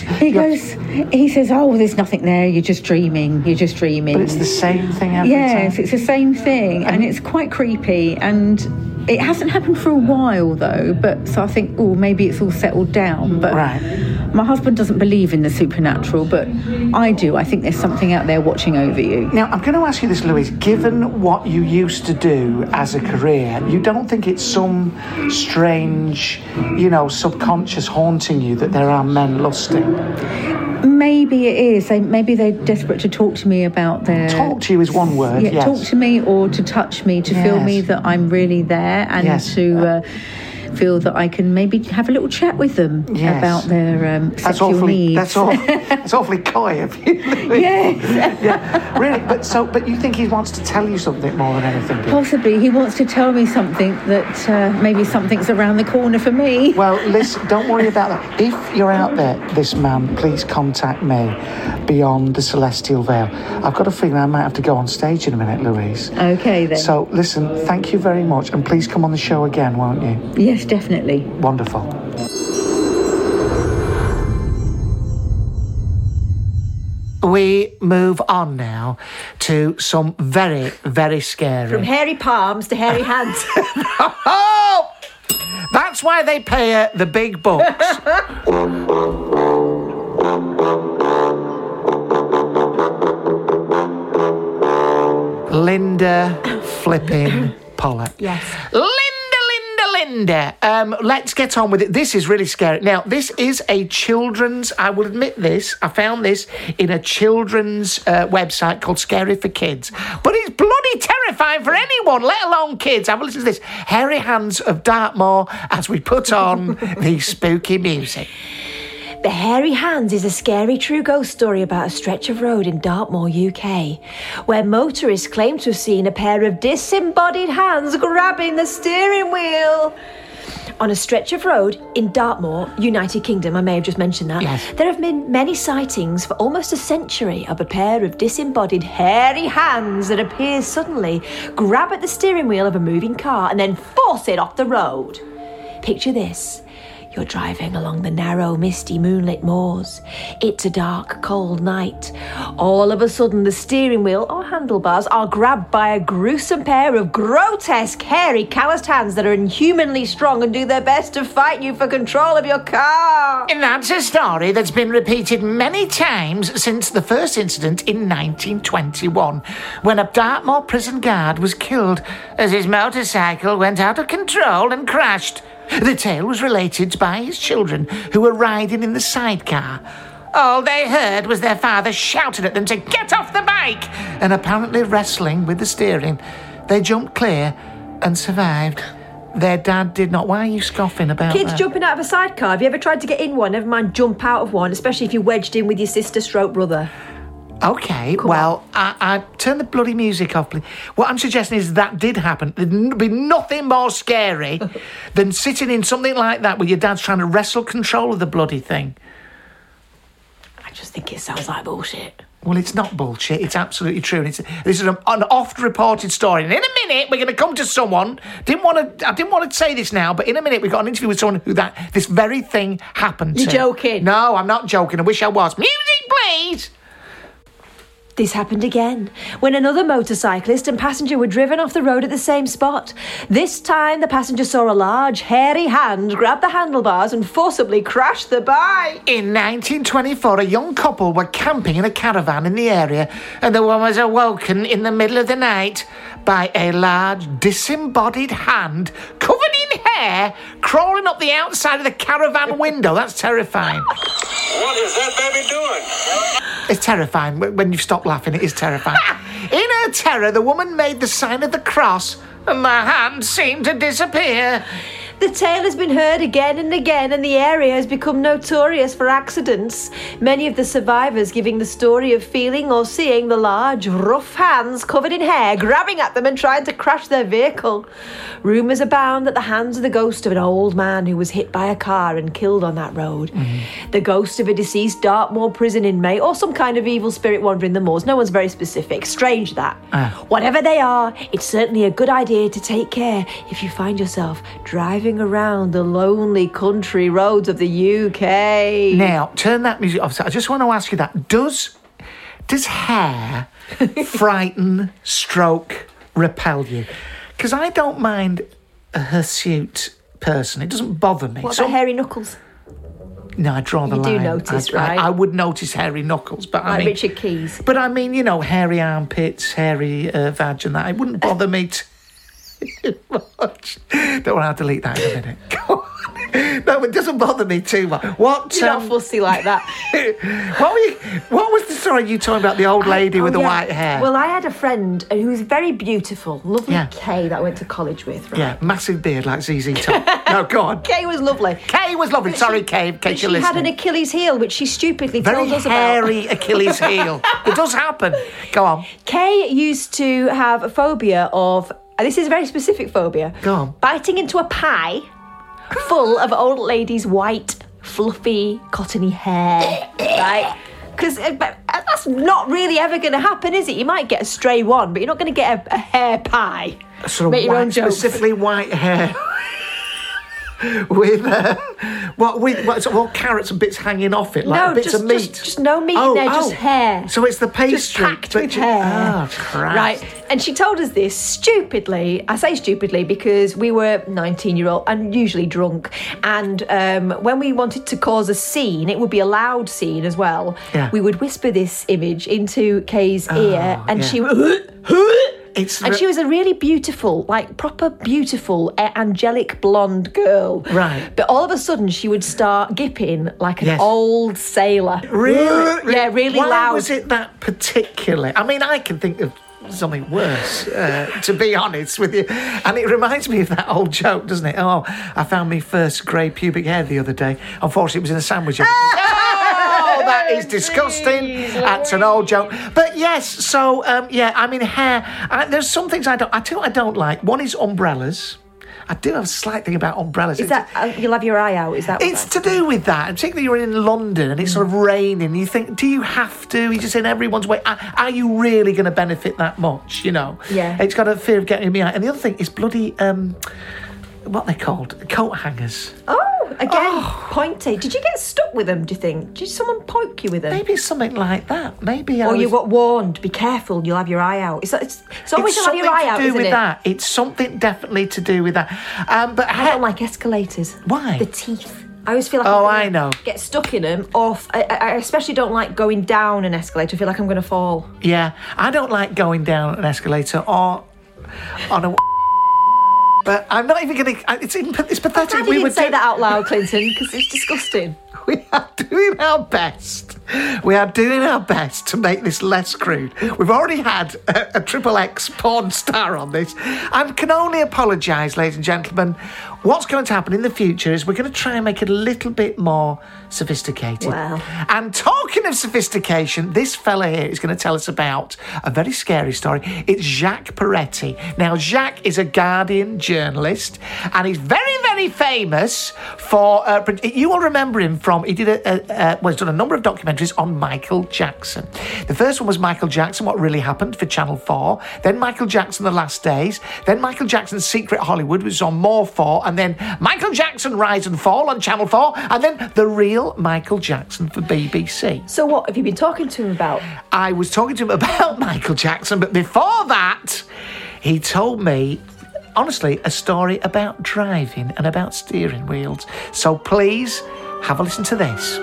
He says, oh, there's nothing there, you're just dreaming. But it's the same thing every time. Yes, it's the same thing and it's quite creepy and it hasn't happened for a while though, but so I think, maybe it's all settled down. But my husband doesn't believe in the supernatural, but I do. I think there's something out there watching over you. Now, I'm going to ask you this, Louise. Given what you used to do as a career, you don't think it's some strange, subconscious haunting you that there are men lusting? Maybe it is. Maybe they're desperate to talk to me about their... Talk to you is one word, yes. Talk to me or to touch me, to feel me that I'm really there and to feel that I can maybe have a little chat with them about their sexual needs. That's awfully coy of you, Louise. Yes. Really? But you think he wants to tell you something more than anything? Possibly. He wants to tell me something that maybe something's around the corner for me. Well, listen, don't worry about that. If you're out there, this man, please contact me beyond the celestial veil. I've got a feeling I might have to go on stage in a minute, Louise. Okay, then. So, listen, thank you very much, and please come on the show again, won't you? Yes, definitely. Wonderful. we move on now to some very, very scary... From hairy palms to hairy hands. Oh! That's why they pay her the big bucks. Linda flipping Pollock. Yes. Linda. Let's get on with it. This is really scary. Now, this is a children's... I will admit this. I found this in a children's website called Scary for Kids. But it's bloody terrifying for anyone, let alone kids. Have a listen to this. Hairy Hands of Dartmoor as we put on the spooky music. The Hairy Hands is a scary true ghost story about a stretch of road in Dartmoor, UK, where motorists claim to have seen a pair of disembodied hands grabbing the steering wheel. On a stretch of road in Dartmoor, United Kingdom, I may have just mentioned that, yes. There have been many sightings for almost a century of a pair of disembodied hairy hands that appear suddenly, grab at the steering wheel of a moving car and then force it off the road. Picture this. You're driving along the narrow, misty, moonlit moors. It's a dark, cold night. All of a sudden, the steering wheel or handlebars are grabbed by a gruesome pair of grotesque, hairy, calloused hands that are inhumanly strong and do their best to fight you for control of your car. And that's a story that's been repeated many times since the first incident in 1921, when a Dartmoor prison guard was killed as his motorcycle went out of control and crashed. The tale was related by his children, who were riding in the sidecar. All they heard was their father shouting at them to get off the bike and apparently wrestling with the steering. They jumped clear and survived. Their dad did not. Why are you scoffing about Kids that? jumping out of a sidecar. Have you ever tried to get in one? Never mind jump out of one, especially if you're wedged in with your sister/brother. OK, well, I turn the bloody music off, please. What I'm suggesting is that did happen. There'd be nothing more scary than sitting in something like that where your dad's trying to wrestle control of the bloody thing. I just think it sounds like bullshit. Well, it's not bullshit. It's absolutely true. And this is an oft-reported story. And in a minute, we're going to come to someone. I didn't want to say this now, but in a minute, we've got an interview with someone who this very thing happened to. You're joking? No, I'm not joking. I wish I was. Music, please! This happened again, when another motorcyclist and passenger were driven off the road at the same spot. This time, the passenger saw a large, hairy hand grab the handlebars and forcibly crash the bike. In 1924, a young couple were camping in a caravan in the area, and the woman was awoken in the middle of the night by a large, disembodied hand covered in hair crawling up the outside of the caravan window. That's terrifying. What is that baby doing? It's terrifying. When you stop laughing, it is terrifying. In her terror, the woman made the sign of the cross, and the hand seemed to disappear. The tale has been heard again and again, and the area has become notorious for accidents. Many of the survivors giving the story of feeling or seeing the large, rough hands covered in hair grabbing at them and trying to crash their vehicle. Rumours abound that the hands are the ghost of an old man who was hit by a car and killed on that road. The ghost of a deceased Dartmoor prison inmate or some kind of evil spirit wandering the moors. No one's very specific. Strange that. Whatever they are, it's certainly a good idea to take care if you find yourself driving around the lonely country roads of the UK. Now, turn that music off. I just want to ask you that. Does hair frighten, stroke, repel you? Because I don't mind a hirsute person. It doesn't bother me. What about hairy knuckles? No, I draw the line. You do notice, right? I would notice hairy knuckles, but like Richard Keys. But I mean, you know, hairy armpits, hairy vag and that. It wouldn't bother me too much. Don't want to delete that in a minute. Go on. No, it doesn't bother me too much. What? You're not fussy like that. What was the story you told about the old lady with the white hair? Well, I had a friend who was very beautiful, lovely Kay, that I went to college with. Right? Yeah, massive beard like ZZ Top. No, go on. Kay was lovely. Kay was lovely. Sorry, Kay, in case you're listening. She had an Achilles heel, which she stupidly told us about. Very hairy Achilles heel. It does happen. Go on. Kay used to have a phobia of, and this is a very specific phobia. Go on. Biting into a pie full of old ladies' white, fluffy, cottony hair, right? Because that's not really ever going to happen, is it? You might get a stray one, but you're not going to get a hair pie. Sort of Make your white, own jokes. specifically white hair. with what carrots and bits hanging off it, like bits of meat. Just no meat in there, just hair. So it's the pastry. Just packed with hair. Oh, Christ. Right, and she told us this stupidly. I say stupidly because we were 19-year-old and usually drunk, and when we wanted to cause a scene, it would be a loud scene as well. Yeah. We would whisper this image into Kay's ear, and she would... she was a really beautiful, like proper beautiful, angelic blonde girl. Right. But all of a sudden she would start gipping like an old sailor. Really? Yeah, really Why loud. Why was it that particular? I mean, I can think of something worse, to be honest with you. And it reminds me of that old joke, doesn't it? Oh, I found my first grey pubic hair the other day. Unfortunately, it was in a sandwich. Oh, that is disgusting. That's an old joke. But yes, so, I mean, hair. There's some things I don't like. One is umbrellas. I do have a slight thing about umbrellas. Is that, you'll have your eye out, is that what it's to do with that. And particularly you're in London and it's sort of raining. You think, do you have to? You're just in everyone's way. Are you really going to benefit that much, you know? Yeah. It's got a fear of getting in my eye. And the other thing is bloody, what are they called? Coat hangers. Oh, again, pointy. Did you get stuck with them, do you think? Did someone poke you with them? Maybe something like that. Maybe you got warned, be careful, you'll have your eye out. It's always to have your eye out, isn't it? It's something to do with that. It's something definitely to do with that. But I don't like escalators. Why? The teeth. I always feel like I know. Get stuck in them. Or I especially don't like going down an escalator. I feel like I'm going to fall. Yeah, I don't like going down an escalator or on a... But I'm not even going to... It's pathetic. I'm glad you didn't say that out loud, Clinton, because it's disgusting. We are doing our best. We are doing our best to make this less crude. We've already had a XXX porn star on this. I can only apologise, ladies and gentlemen. What's going to happen in the future is we're going to try and make it a little bit more sophisticated. Wow. And talking of sophistication, this fella here is going to tell us about a very scary story. It's Jacques Peretti. Now, Jacques is a Guardian journalist, and he's very, very famous for... you will remember him from... He did he's done a number of documentaries on Michael Jackson. The first one was Michael Jackson, What Really Happened, for Channel 4. Then Michael Jackson, The Last Days. Then Michael Jackson's Secret Hollywood, which was on More 4. And then Michael Jackson, Rise and Fall on Channel 4. And then The Real Michael Jackson for BBC. So what have you been talking to him about? I was talking to him about Michael Jackson, but before that, he told me... honestly, a story about driving and about steering wheels. So please, have a listen to this.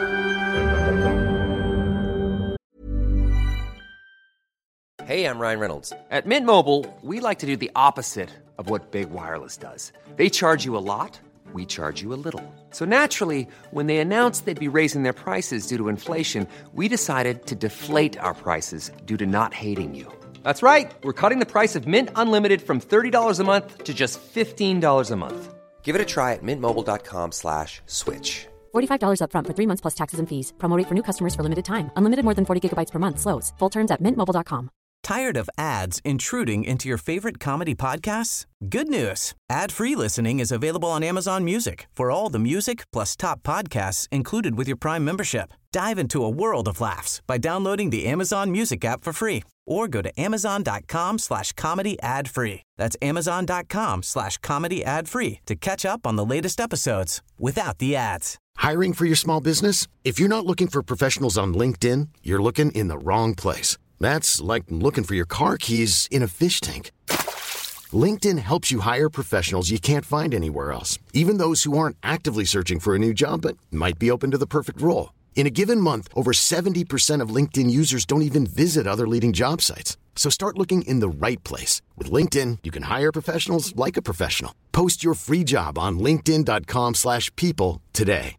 Hey, I'm Ryan Reynolds. At Mint Mobile, we like to do the opposite of what Big Wireless does. They charge you a lot, we charge you a little. So naturally, when they announced they'd be raising their prices due to inflation, we decided to deflate our prices due to not hating you. That's right. We're cutting the price of Mint Unlimited from $30 a month to just $15 a month. Give it a try at mintmobile.com/switch. $45 up front for 3 months plus taxes and fees. Promo rate for new customers for limited time. Unlimited more than 40 gigabytes per month. Slows full terms at mintmobile.com. Tired of ads intruding into your favorite comedy podcasts? Good news. Ad-free listening is available on Amazon Music for all the music plus top podcasts included with your Prime membership. Dive into a world of laughs by downloading the Amazon Music app for free or go to amazon.com/comedy ad-free. That's amazon.com/comedy ad-free to catch up on the latest episodes without the ads. Hiring for your small business? If you're not looking for professionals on LinkedIn, you're looking in the wrong place. That's like looking for your car keys in a fish tank. LinkedIn helps you hire professionals you can't find anywhere else, even those who aren't actively searching for a new job but might be open to the perfect role. In a given month, over 70% of LinkedIn users don't even visit other leading job sites. So start looking in the right place. With LinkedIn, you can hire professionals like a professional. Post your free job on linkedin.com/people today.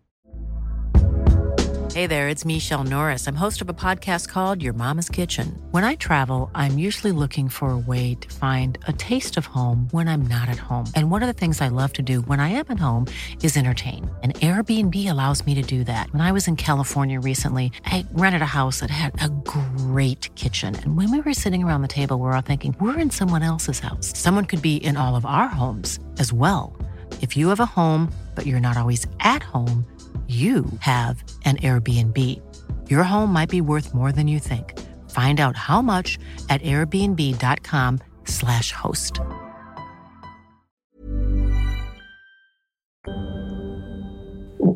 Hey there, it's Michelle Norris. I'm host of a podcast called Your Mama's Kitchen. When I travel, I'm usually looking for a way to find a taste of home when I'm not at home. And one of the things I love to do when I am at home is entertain. And Airbnb allows me to do that. When I was in California recently, I rented a house that had a great kitchen. And when we were sitting around the table, we were all thinking, we're in someone else's house. Someone could be in all of our homes as well. If you have a home, but you're not always at home, you have an Airbnb. Your home might be worth more than you think. Find out how much at airbnb.com/host.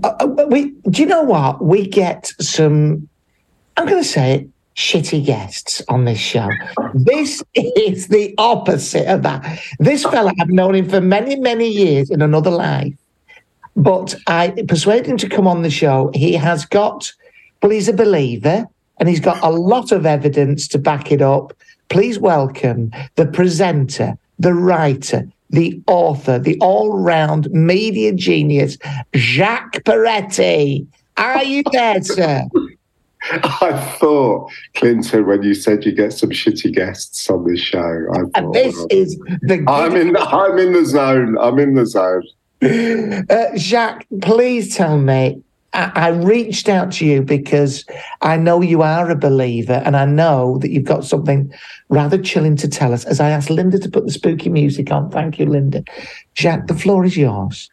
Do you know what? We get some, I'm going to say it, shitty guests on this show. This is the opposite of that. This fella, I've known him for many, many years in another life, but I persuaded him to come on the show. He has got, well, he's a believer, and he's got a lot of evidence to back it up. Please welcome the presenter, the writer, the author, the all-round media genius, Jacques Peretti. Are you there, sir? I thought, Clinton, when you said you get some shitty guests on this show, I thought, this is the. I'm in the zone. I'm in the zone. Jacques, please tell me. I reached out to you because I know you are a believer, and I know that you've got something rather chilling to tell us. As I asked Linda to put the spooky music on, thank you, Linda. Jacques, the floor is yours.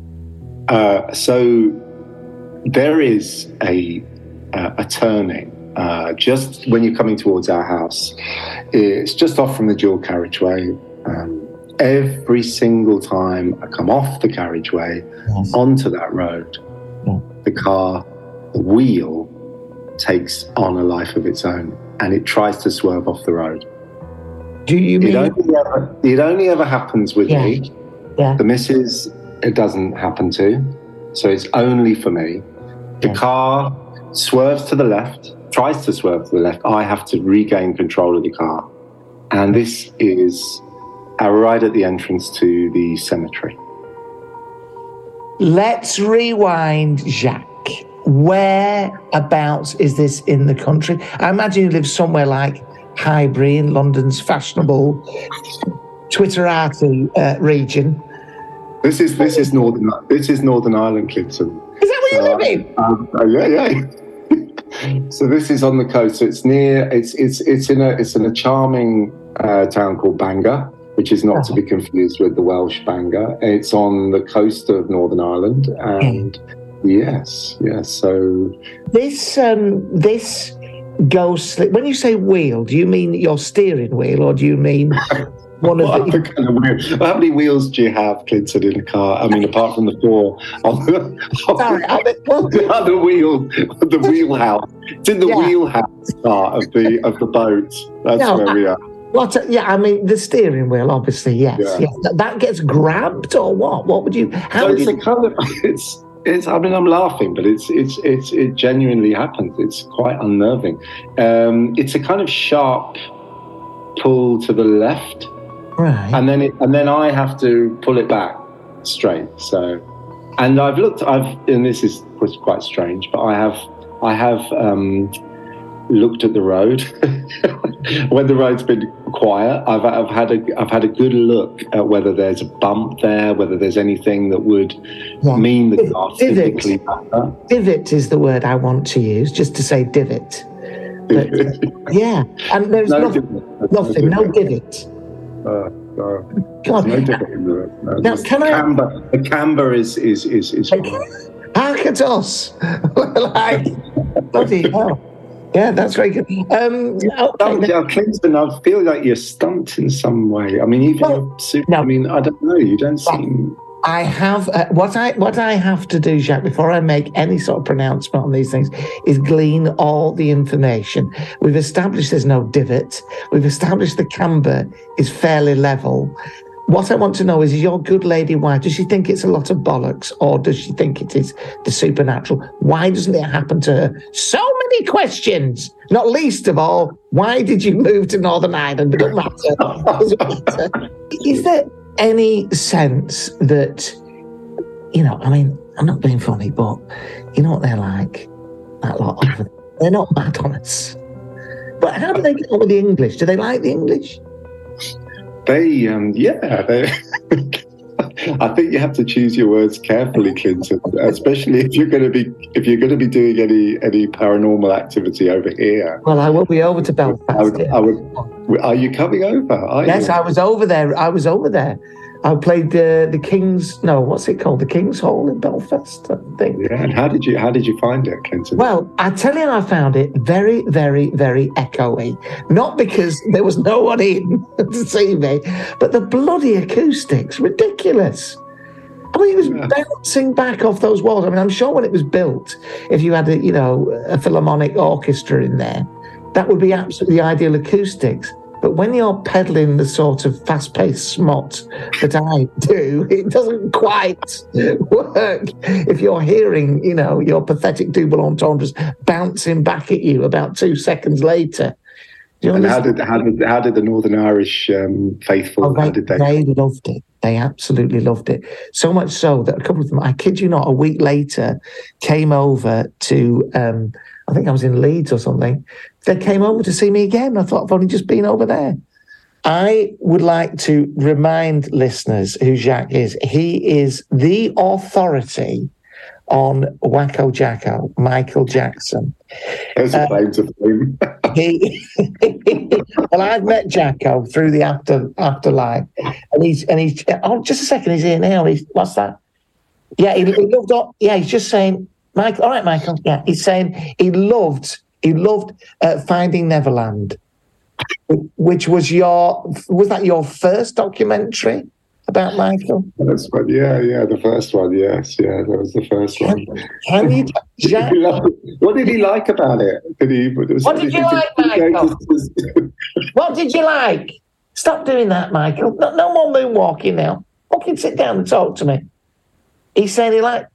So there is a turning just when you're coming towards our house. It's just off from the dual carriageway. Every single time I come off the carriageway onto that road, the wheel takes on a life of its own, and it tries to swerve off the road. Do you mean it only ever happens with me? Yeah. The missus, it doesn't happen to, so it's only for me. The car swerves to the left, tries to swerve to the left. I have to regain control of the car, and this is right at the entrance to the cemetery. Let's rewind, Jacques. Whereabouts is this in the country? I imagine you live somewhere like Highbury in London's fashionable Twitterati region. This is Northern Ireland, Clinton. Is that where you live in? Yeah. So this is on the coast. So it's near. It's in a charming town called Bangor, which is not to be confused with the Welsh Bangor. It's on the coast of Northern Ireland, and yes. So this goes. When you say wheel, do you mean your steering wheel, or do you mean one of the kind of wheel? How many wheels do you have, Clinton, in a car? I mean, apart from the four on the other wheel, the wheelhouse. It's in the wheelhouse part of the boat. That's where we are. I mean, the steering wheel, obviously, yes. That gets grabbed, or what? What would you? It's. I mean, I'm laughing, but it genuinely happens. It's quite unnerving. It's a kind of sharp pull to the left, right? And then I have to pull it back straight. So, and and this is quite strange, but I have looked at the road when the road's been quiet. I've had a good look at whether there's a bump there, whether there's anything that would mean the car's physically better. Divot is the word I want to use, just to say divot. But, and there's no divot. God. No divot in the road. Now, The camber is Hark at us. Like, bloody hell. Yeah, that's very good. Clinton, I feel like you're stumped in some way. I mean, I mean, I don't know. You don't seem. I have what I have to do, Jacques, before I make any sort of pronouncement on these things, is glean all the information. We've established there's no divot. We've established the camber is fairly level. What I want to know is your good lady wife, does she think it's a lot of bollocks, or does she think it is the supernatural? Why doesn't it happen to her? So many questions, not least of all, why did you move to Northern Ireland? It doesn't matter. Is there any sense that, I mean, I'm not being funny, but you know what they're like, that lot over there? They're not mad on us. But how do they get on with the English? Do they like the English? They, I think you have to choose your words carefully, Clinton, especially if you're going to be doing any paranormal activity over here. Well, I will be over to Belfast. Are you coming over? Yes, I was over there. I played the King's. No, what's it called? The King's Hall in Belfast, I think. Yeah. And how did you find it, Clinton? Well, I tell you, I found it very, very, very echoey. Not because there was no one in to see me, but the bloody acoustics, ridiculous. I Well, it was bouncing back off those walls. I mean, I'm sure when it was built, if you had a philharmonic orchestra in there, that would be absolutely ideal acoustics. But when you're peddling the sort of fast-paced smot that I do, it doesn't quite work. If you're hearing, your pathetic double entendres bouncing back at you about 2 seconds later. And how did the Northern Irish faithful? They loved it. They absolutely loved it. So much so that a couple of them, I kid you not, a week later, came over to. I think I was in Leeds or something. They came over to see me again. I thought I've only just been over there. I would like to remind listeners who Jacques is. He is the authority on Wacko Jacko, Michael Jackson. There's a claim to fame. Well, I've met Jacko through the afterlife, and he's. Oh, just a second, he's here now. What's that? Yeah, he loved. Yeah, he's just saying, Michael. All right, Michael. Yeah, he's saying he loved Finding Neverland, which was that your first documentary about Michael? That's one, yeah, the first one, yes, yeah, that was the first one. What did he like about it? What did you like, Michael? What did you like? Stop doing that, Michael. No more moonwalking now. Fucking sit down and talk to me. He said he liked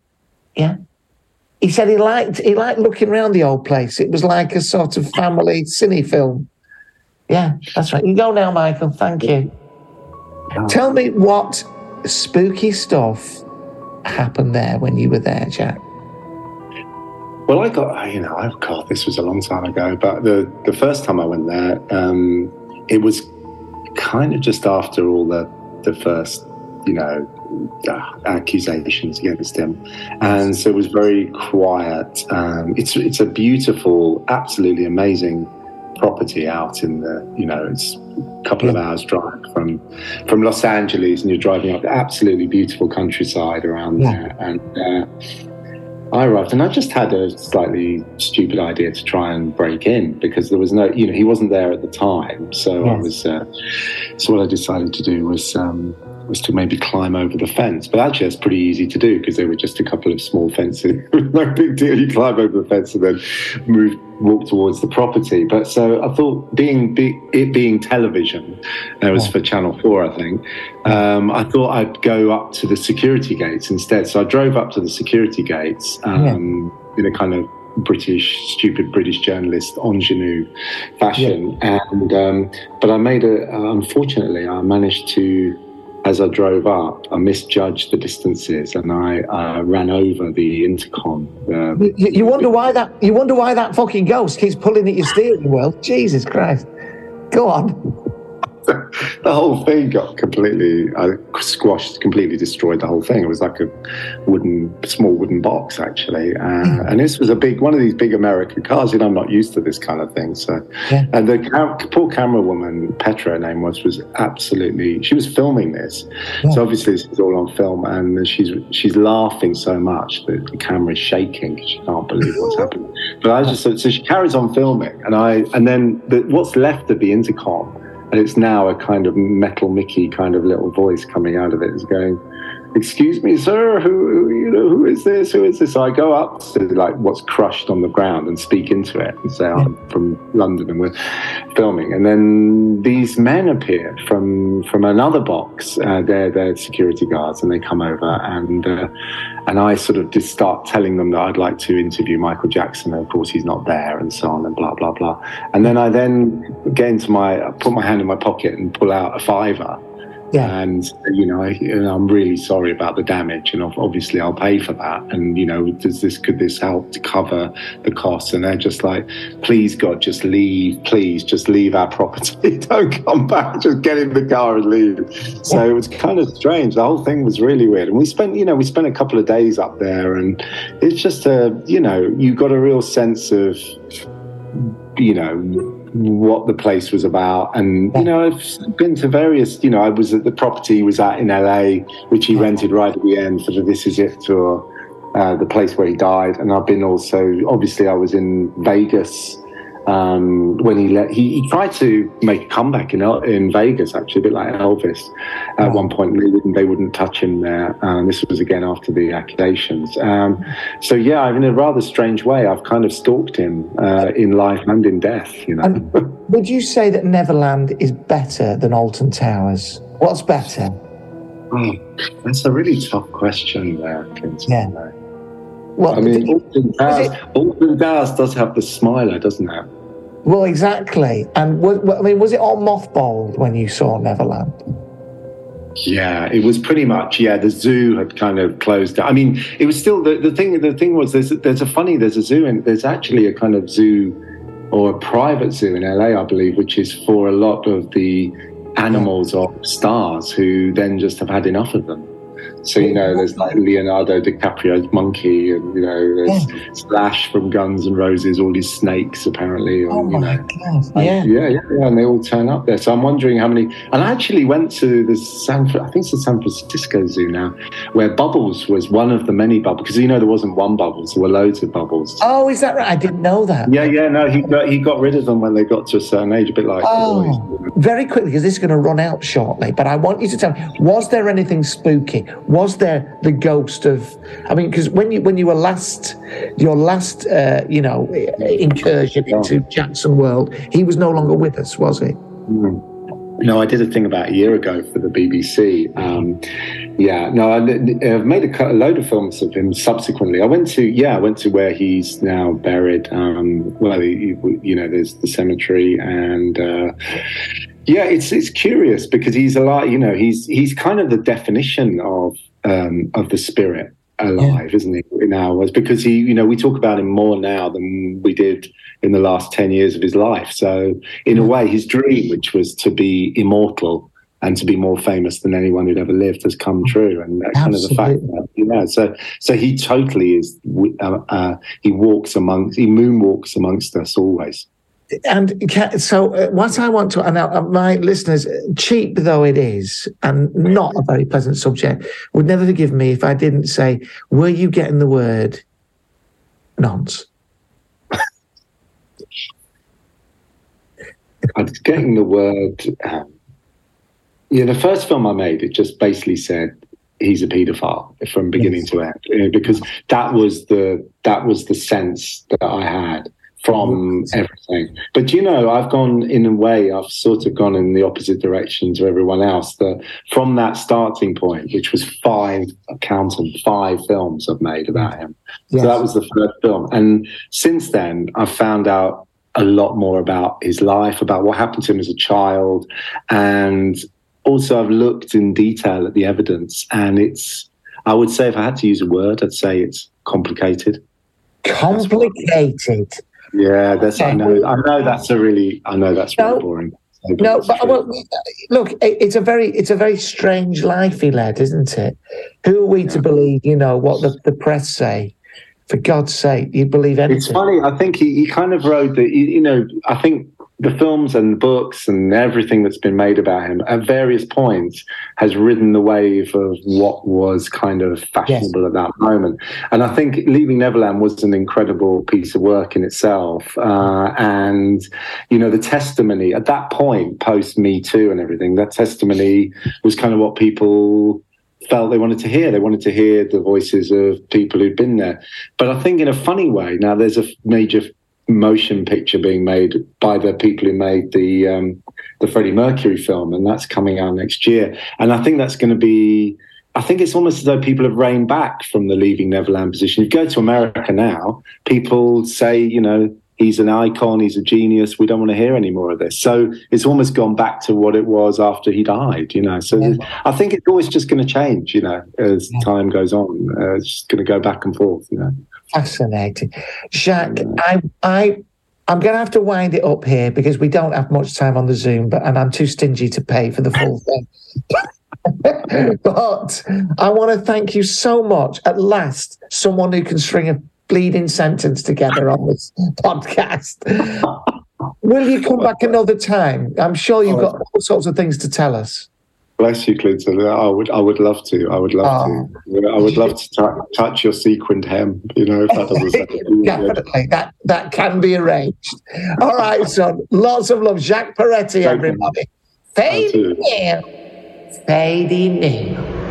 looking around the old place. It was like a sort of family cine film. Yeah, that's right. You go now, Michael. Thank you. Tell me what spooky stuff happened there when you were there, Jack. Well, this was a long time ago, but the first time I went there, it was kind of just after all the first, accusations against him. And so it was very quiet. It's a beautiful, absolutely amazing property out in it's a couple of hours drive from Los Angeles, and you're driving up the absolutely beautiful countryside around there. And I arrived, and I just had a slightly stupid idea to try and break in, because there was no, he wasn't there at the time. So I was, so what I decided to do was to maybe climb over the fence. But actually, that's pretty easy to do, because they were just a couple of small fences. No big deal. You climb over the fence and then walk towards the property. But so I thought, it being television, it was for Channel 4, I think, I thought I'd go up to the security gates instead. So I drove up to the security gates in a kind of stupid British journalist ingenue fashion. And but I unfortunately, I managed to, as I drove up, I misjudged the distances, and I ran over the intercom. You wonder why that fucking ghost keeps pulling at your steering wheel. Jesus Christ! Go on. The whole thing got completely squashed, completely destroyed. The whole thing. It was like a small wooden box, actually. And this was one of these big American cars. I'm not used to this kind of thing. So, and the poor camera woman, Petra, her name was absolutely. She was filming this, so obviously this is all on film, and she's laughing so much that the camera is shaking because she can't believe what's happening. But so she carries on filming, and then what's left of the intercom. And it's now a kind of Metal Mickey kind of little voice coming out of it. It's going, "Excuse me, sir, who is this? Who is this?" So I go up to what's crushed on the ground and speak into it and say, "I'm from London and we're filming." And then these men appear from another box. They're security guards, and they come over and I sort of just start telling them that I'd like to interview Michael Jackson. And of course, he's not there, and so on, and blah blah blah. And then I put my hand in my pocket and pull out a $5. Yeah. And I'm really sorry about the damage, and obviously I'll pay for that. And could this help to cover the costs? And they're just like, "Please God, just leave. Please just leave our property. Don't come back. Just get in the car and leave." So it was kind of strange. The whole thing was really weird. And we spent a couple of days up there, and it's just you got a real sense of what the place was about. And I've been to various, I was at the property he was at in LA, which he rented right at the end for the This Is It tour, the place where he died. And I've been also, obviously I was in Vegas when he tried to make a comeback in Vegas, actually, a bit like Elvis. At one point, they wouldn't touch him there. This was again after the accusations. So yeah, in a rather strange way, I've kind of stalked him in life and in death. And would you say that Neverland is better than Alton Towers? What's better? That's a really tough question there, Clinton. Yeah. Well, I mean, Alton Towers does have the smiler, doesn't it? Well, exactly. And was it all mothballed when you saw Neverland? Yeah, it was pretty much. Yeah, the zoo had kind of closed. I mean, it was still the thing. The thing was, there's a zoo, and there's actually a kind of zoo or a private zoo in LA, I believe, which is for a lot of the animals or stars who then just have had enough of them. So, there's like Leonardo DiCaprio's monkey, and, there's Slash from Guns N' Roses, all these snakes, apparently. And, God. And they all turn up there. So I'm wondering how many... And I actually went to the San Francisco Zoo now, where Bubbles was one of the many Bubbles, because, there wasn't one Bubbles, there were loads of Bubbles. Oh, is that right? I didn't know that. No, he got rid of them when they got to a certain age, a bit like... Very quickly, because this is going to run out shortly, but I want you to tell me, was there anything spooky? Was there the ghost of? I mean, because when you were your last incursion into Jackson World, he was no longer with us, was he? No, I did a thing about a year ago for the BBC. I've made a load of films of him subsequently. I went to where he's now buried. There's the cemetery, and it's curious because he's a lot. He's kind of the definition of the spirit alive, isn't he? Now, because we talk about him more now than we did in the last 10 years of his life. So in a way, his dream, which was to be immortal and to be more famous than anyone who'd ever lived, has come true. And that's kind of the fact that, so he totally is, he moonwalks amongst us always. And so what I want to, and my listeners, cheap though it is, and not a very pleasant subject, would never forgive me if I didn't say, were you getting the word nonce? I was getting the word, the first film I made, it just basically said, he's a paedophile from beginning to end, because that was the sense that I had from everything. But I've gone in a way, I've sort of gone in the opposite direction to everyone else. From that starting point, which was 5 films I've made about him. Yes. So that was the first film. And since then, I've found out a lot more about his life, about what happened to him as a child. And also I've looked in detail at the evidence, and I would say, if I had to use a word, I'd say it's complicated. Complicated. Yeah, I know that's really boring. No, but look, it's a very strange life he led, isn't it? Who are we to believe, what the press say? For God's sake, you believe anything? It's funny. I think he kind of wrote I think the films and books and everything that's been made about him at various points has ridden the wave of what was kind of fashionable at that moment. And I think Leaving Neverland was an incredible piece of work in itself. And, the testimony at that point, post Me Too and everything, that testimony was kind of what people felt they wanted to hear. They wanted to hear the voices of people who'd been there. But I think in a funny way, now there's a major motion picture being made by the people who made the Freddie Mercury film, and that's coming out next year. And I think that's going to be, I think it's almost as though people have reined back from the Leaving Neverland position. You go to America now, people say, he's an icon, he's a genius, we don't want to hear any more of this. So it's almost gone back to what it was after he died, So I think it's always just going to change, as time goes on. It's just going to go back and forth, Fascinating. Jacques, I'm going to have to wind it up here because we don't have much time on the Zoom, and I'm too stingy to pay for the full thing. But I want to thank you so much. At last, someone who can string a bleeding sentence together on this podcast. Will you come back another time? I'm sure you've got all sorts of things to tell us. Bless you, Clinton. I would love to. I would love to. I would love to touch your sequined hem. If that doesn't sound definitely. That can be arranged. All right, son. Lots of love, Jacques Peretti, everybody. Fading in. Fading in.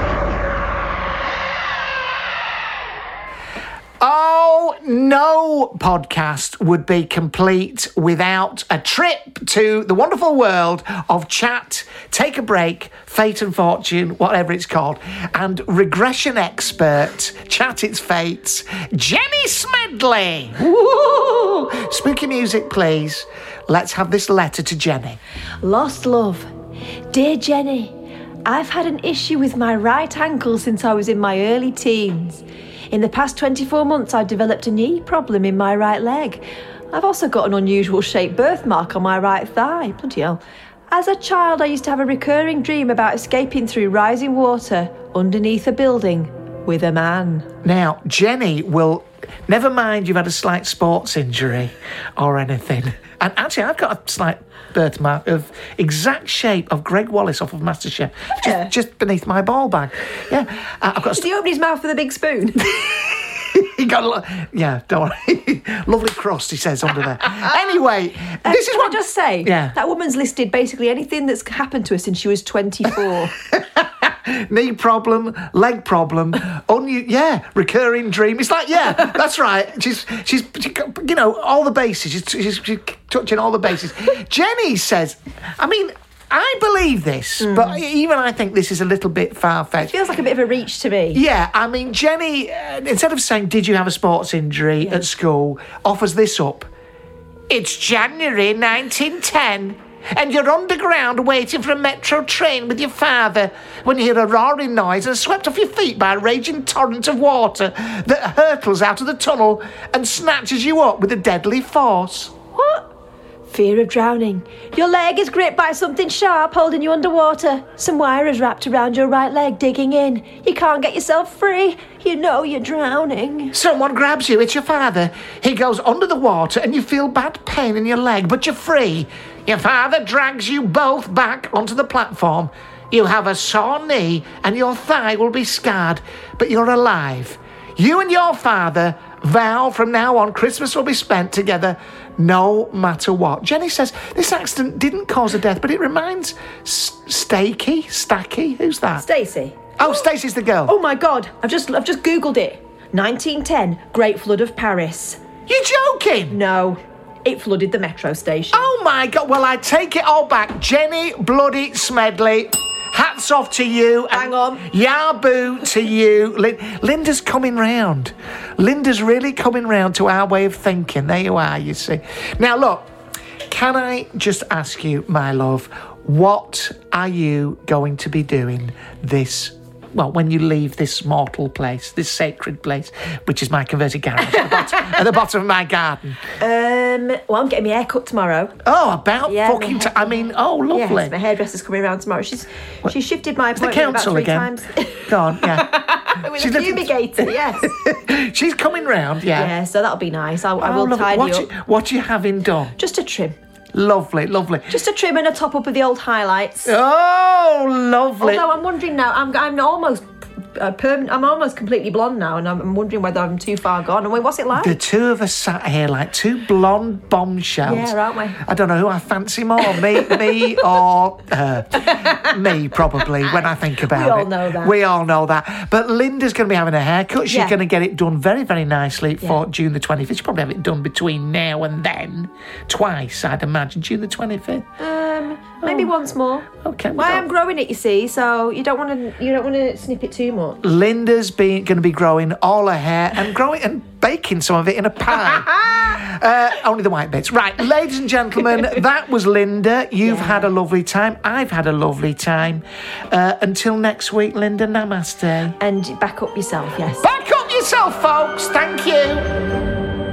Oh, no podcast would be complete without a trip to the wonderful world of chat, take a break, fate and fortune, whatever it's called, and regression expert, chat its fates, Jenny Smedley. Woo! Spooky music, please. Let's have this letter to Jenny. Lost love. Dear Jenny, I've had an issue with my right ankle since I was in my early teens. In the past 24 months, I've developed a knee problem in my right leg. I've also got an unusual shaped birthmark on my right thigh. Bloody hell. As a child, I used to have a recurring dream about escaping through rising water underneath a building with a man. Now, Jenny will... Never mind you've had a slight sports injury or anything. And actually, I've got a slight birthmark of exact shape of Greg Wallace off of MasterChef, just beneath my ball bag. Yeah, I've got. Did he open his mouth with a big spoon? He got a lot. Yeah, don't worry. Lovely crust, he says under there. Anyway, this is what I just say. Yeah, that woman's listed basically anything that's happened to her since she was 24. Knee problem, leg problem, recurring dream. It's like, yeah, that's right. She's all the bases. She's touching all the bases. Jenny says, I mean, I believe this, but even I think this is a little bit far-fetched. It feels like a bit of a reach to me. Yeah, I mean, Jenny, instead of saying, did you have a sports injury at school, offers this up. It's January 1910. And you're underground waiting for a metro train with your father when you hear a roaring noise and are swept off your feet by a raging torrent of water that hurtles out of the tunnel and snatches you up with a deadly force. What? Fear of drowning. Your leg is gripped by something sharp holding you underwater. Some wire is wrapped around your right leg, digging in. You can't get yourself free. You know you're drowning. Someone grabs you. It's your father. He goes under the water and you feel bad pain in your leg, but you're free. Your father drags you both back onto the platform. You have a sore knee and your thigh will be scarred, but you're alive. You and your father vow from now on Christmas will be spent together no matter what. Jenny says this accident didn't cause a death, but it reminds Stacky? Who's that? Stacey. Oh, Stacey's the girl. Oh my God, I've just Googled it. 1910, Great Flood of Paris. You're joking? No. It flooded the metro station. Oh my God, well I take it all back. Jenny Bloody Smedley, hats off to you. Hang on. Yaboo to you. Linda's coming round. Linda's really coming round to our way of thinking. There you are, you see. Now look, can I just ask you, my love, what are you going to be doing when you leave this mortal place, this sacred place, which is my converted garage at the bottom of my garden? I'm getting my hair cut tomorrow. Oh, lovely. Yes, my hairdresser's coming around tomorrow. She's shifted my appointment about 3 times. Go on, yeah. With a fumigator, yes. She's coming round, yeah. Yeah, so that'll be nice. I will tidy up. What are you having done? Just a trim. Lovely. Just a trim and a top up of the old highlights. Oh, lovely. Although I'm wondering now, I'm almost I'm almost completely blonde now, and I'm wondering whether I'm too far gone. I mean, what's it like? The two of us sat here like two blonde bombshells. Yeah, aren't we? I don't know who I fancy more, me or her. Me, probably, when I think about it. We all know that. But Linda's going to be having a haircut. She's going to get it done very, very nicely for June the 25th. She'll probably have it done between now and then. Twice, I'd imagine. June the 25th. Maybe once more. Okay. I am growing it, you see, so you don't want to snip it too much. Linda's going to be growing all her hair and baking some of it in a pie. Only the white bits. Right, ladies and gentlemen, that was Linda. You've had a lovely time. I've had a lovely time. Until next week, Linda, namaste. And back up yourself, yes. Back up yourself, folks. Thank you.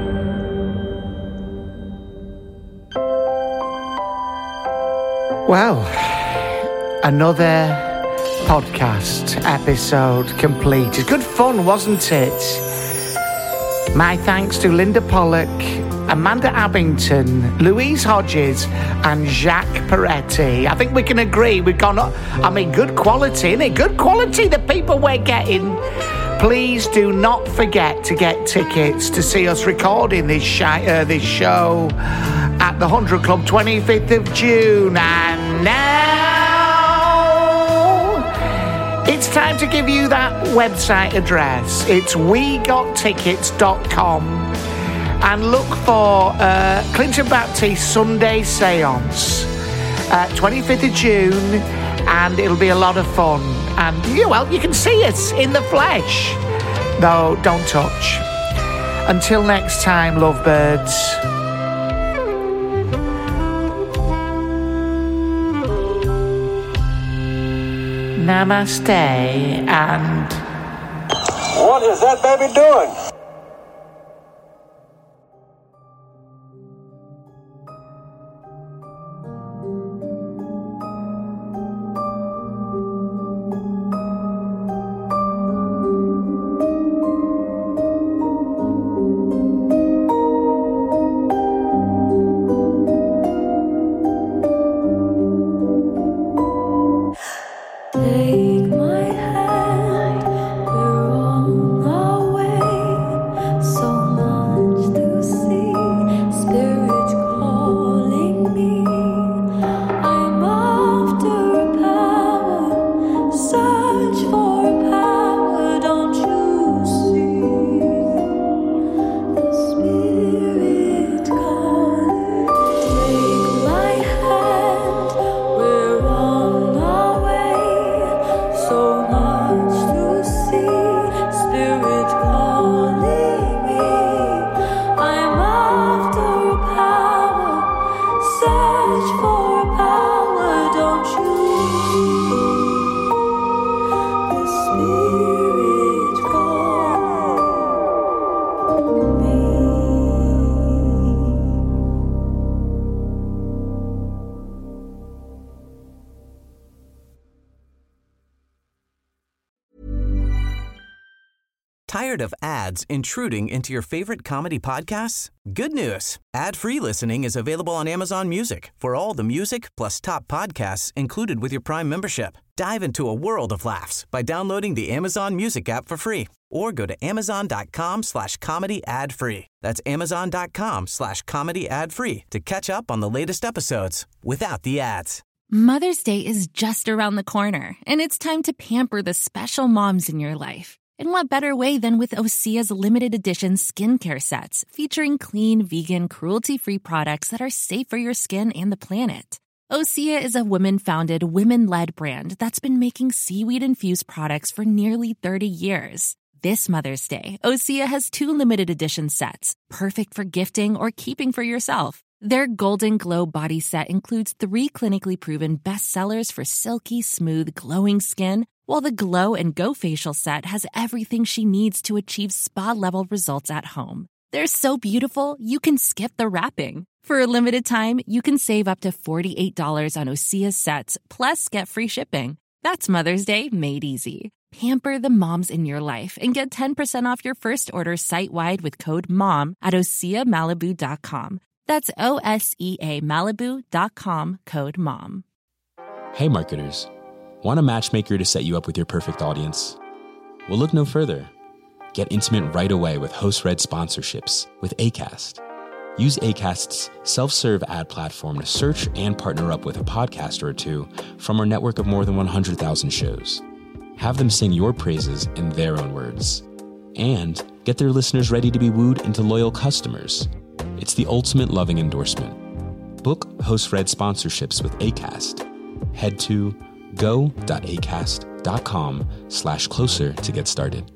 Well, another podcast episode completed. Good fun, wasn't it? My thanks to Linda Pollock, Amanda Abington, Louise Hodges and Jacques Peretti. I think we can agree we've gone up. I mean, good quality, innit? Good quality, the people we're getting. Please do not forget to get tickets to see us recording this show at the 100 Club 25th of June. And now it's time to give you that website address. It's wegottickets.com. And look for Clinton Baptiste Sunday Seance, 25th of June, and it'll be a lot of fun. And, you can see us in the flesh. Though, don't touch. Until next time, lovebirds. Namaste, and... What is that baby doing? Tired of ads intruding into your favorite comedy podcasts? Good news. Ad-free listening is available on Amazon Music for all the music plus top podcasts included with your Prime membership. Dive into a world of laughs by downloading the Amazon Music app for free or go to amazon.com/comedy ad-free. That's amazon.com/comedy ad-free to catch up on the latest episodes without the ads. Mother's Day is just around the corner, and it's time to pamper the special moms in your life. And what better way than with Osea's limited edition skincare sets featuring clean, vegan, cruelty-free products that are safe for your skin and the planet. Osea is a women-founded, women-led brand that's been making seaweed-infused products for nearly 30 years. This Mother's Day, Osea has 2 limited edition sets, perfect for gifting or keeping for yourself. Their Golden Glow body set includes 3 clinically proven bestsellers for silky, smooth, glowing skin, while the Glow and Go facial set has everything she needs to achieve spa-level results at home. They're so beautiful, you can skip the wrapping. For a limited time, you can save up to $48 on Osea sets, plus get free shipping. That's Mother's Day made easy. Pamper the moms in your life and get 10% off your first order site-wide with code MOM at OseaMalibu.com. That's OSEA Malibu.com, code MOM. Hey marketers. Want a matchmaker to set you up with your perfect audience? Well, look no further. Get intimate right away with host-read sponsorships with Acast. Use Acast's self-serve ad platform to search and partner up with a podcaster or two from our network of more than 100,000 shows. Have them sing your praises in their own words. And get their listeners ready to be wooed into loyal customers. It's the ultimate loving endorsement. Book host-read sponsorships with Acast. Head to go.acast.com/closer to get started.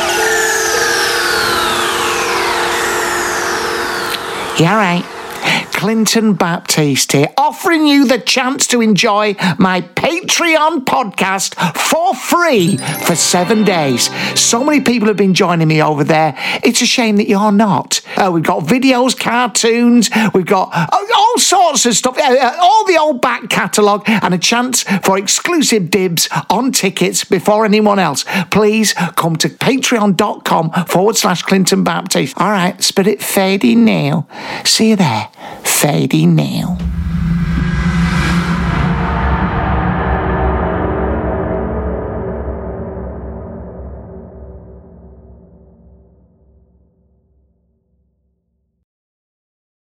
Yeah, right. Clinton Baptiste here, offering you the chance to enjoy my Patreon podcast for free for 7 days. So many people have been joining me over there. It's a shame that you're not. We've got videos, cartoons, we've got all sorts of stuff, all the old back catalogue, and a chance for exclusive dibs on tickets before anyone else. Please come to patreon.com/Clinton Baptiste. All right, spirit fading now. See you there. Fading now.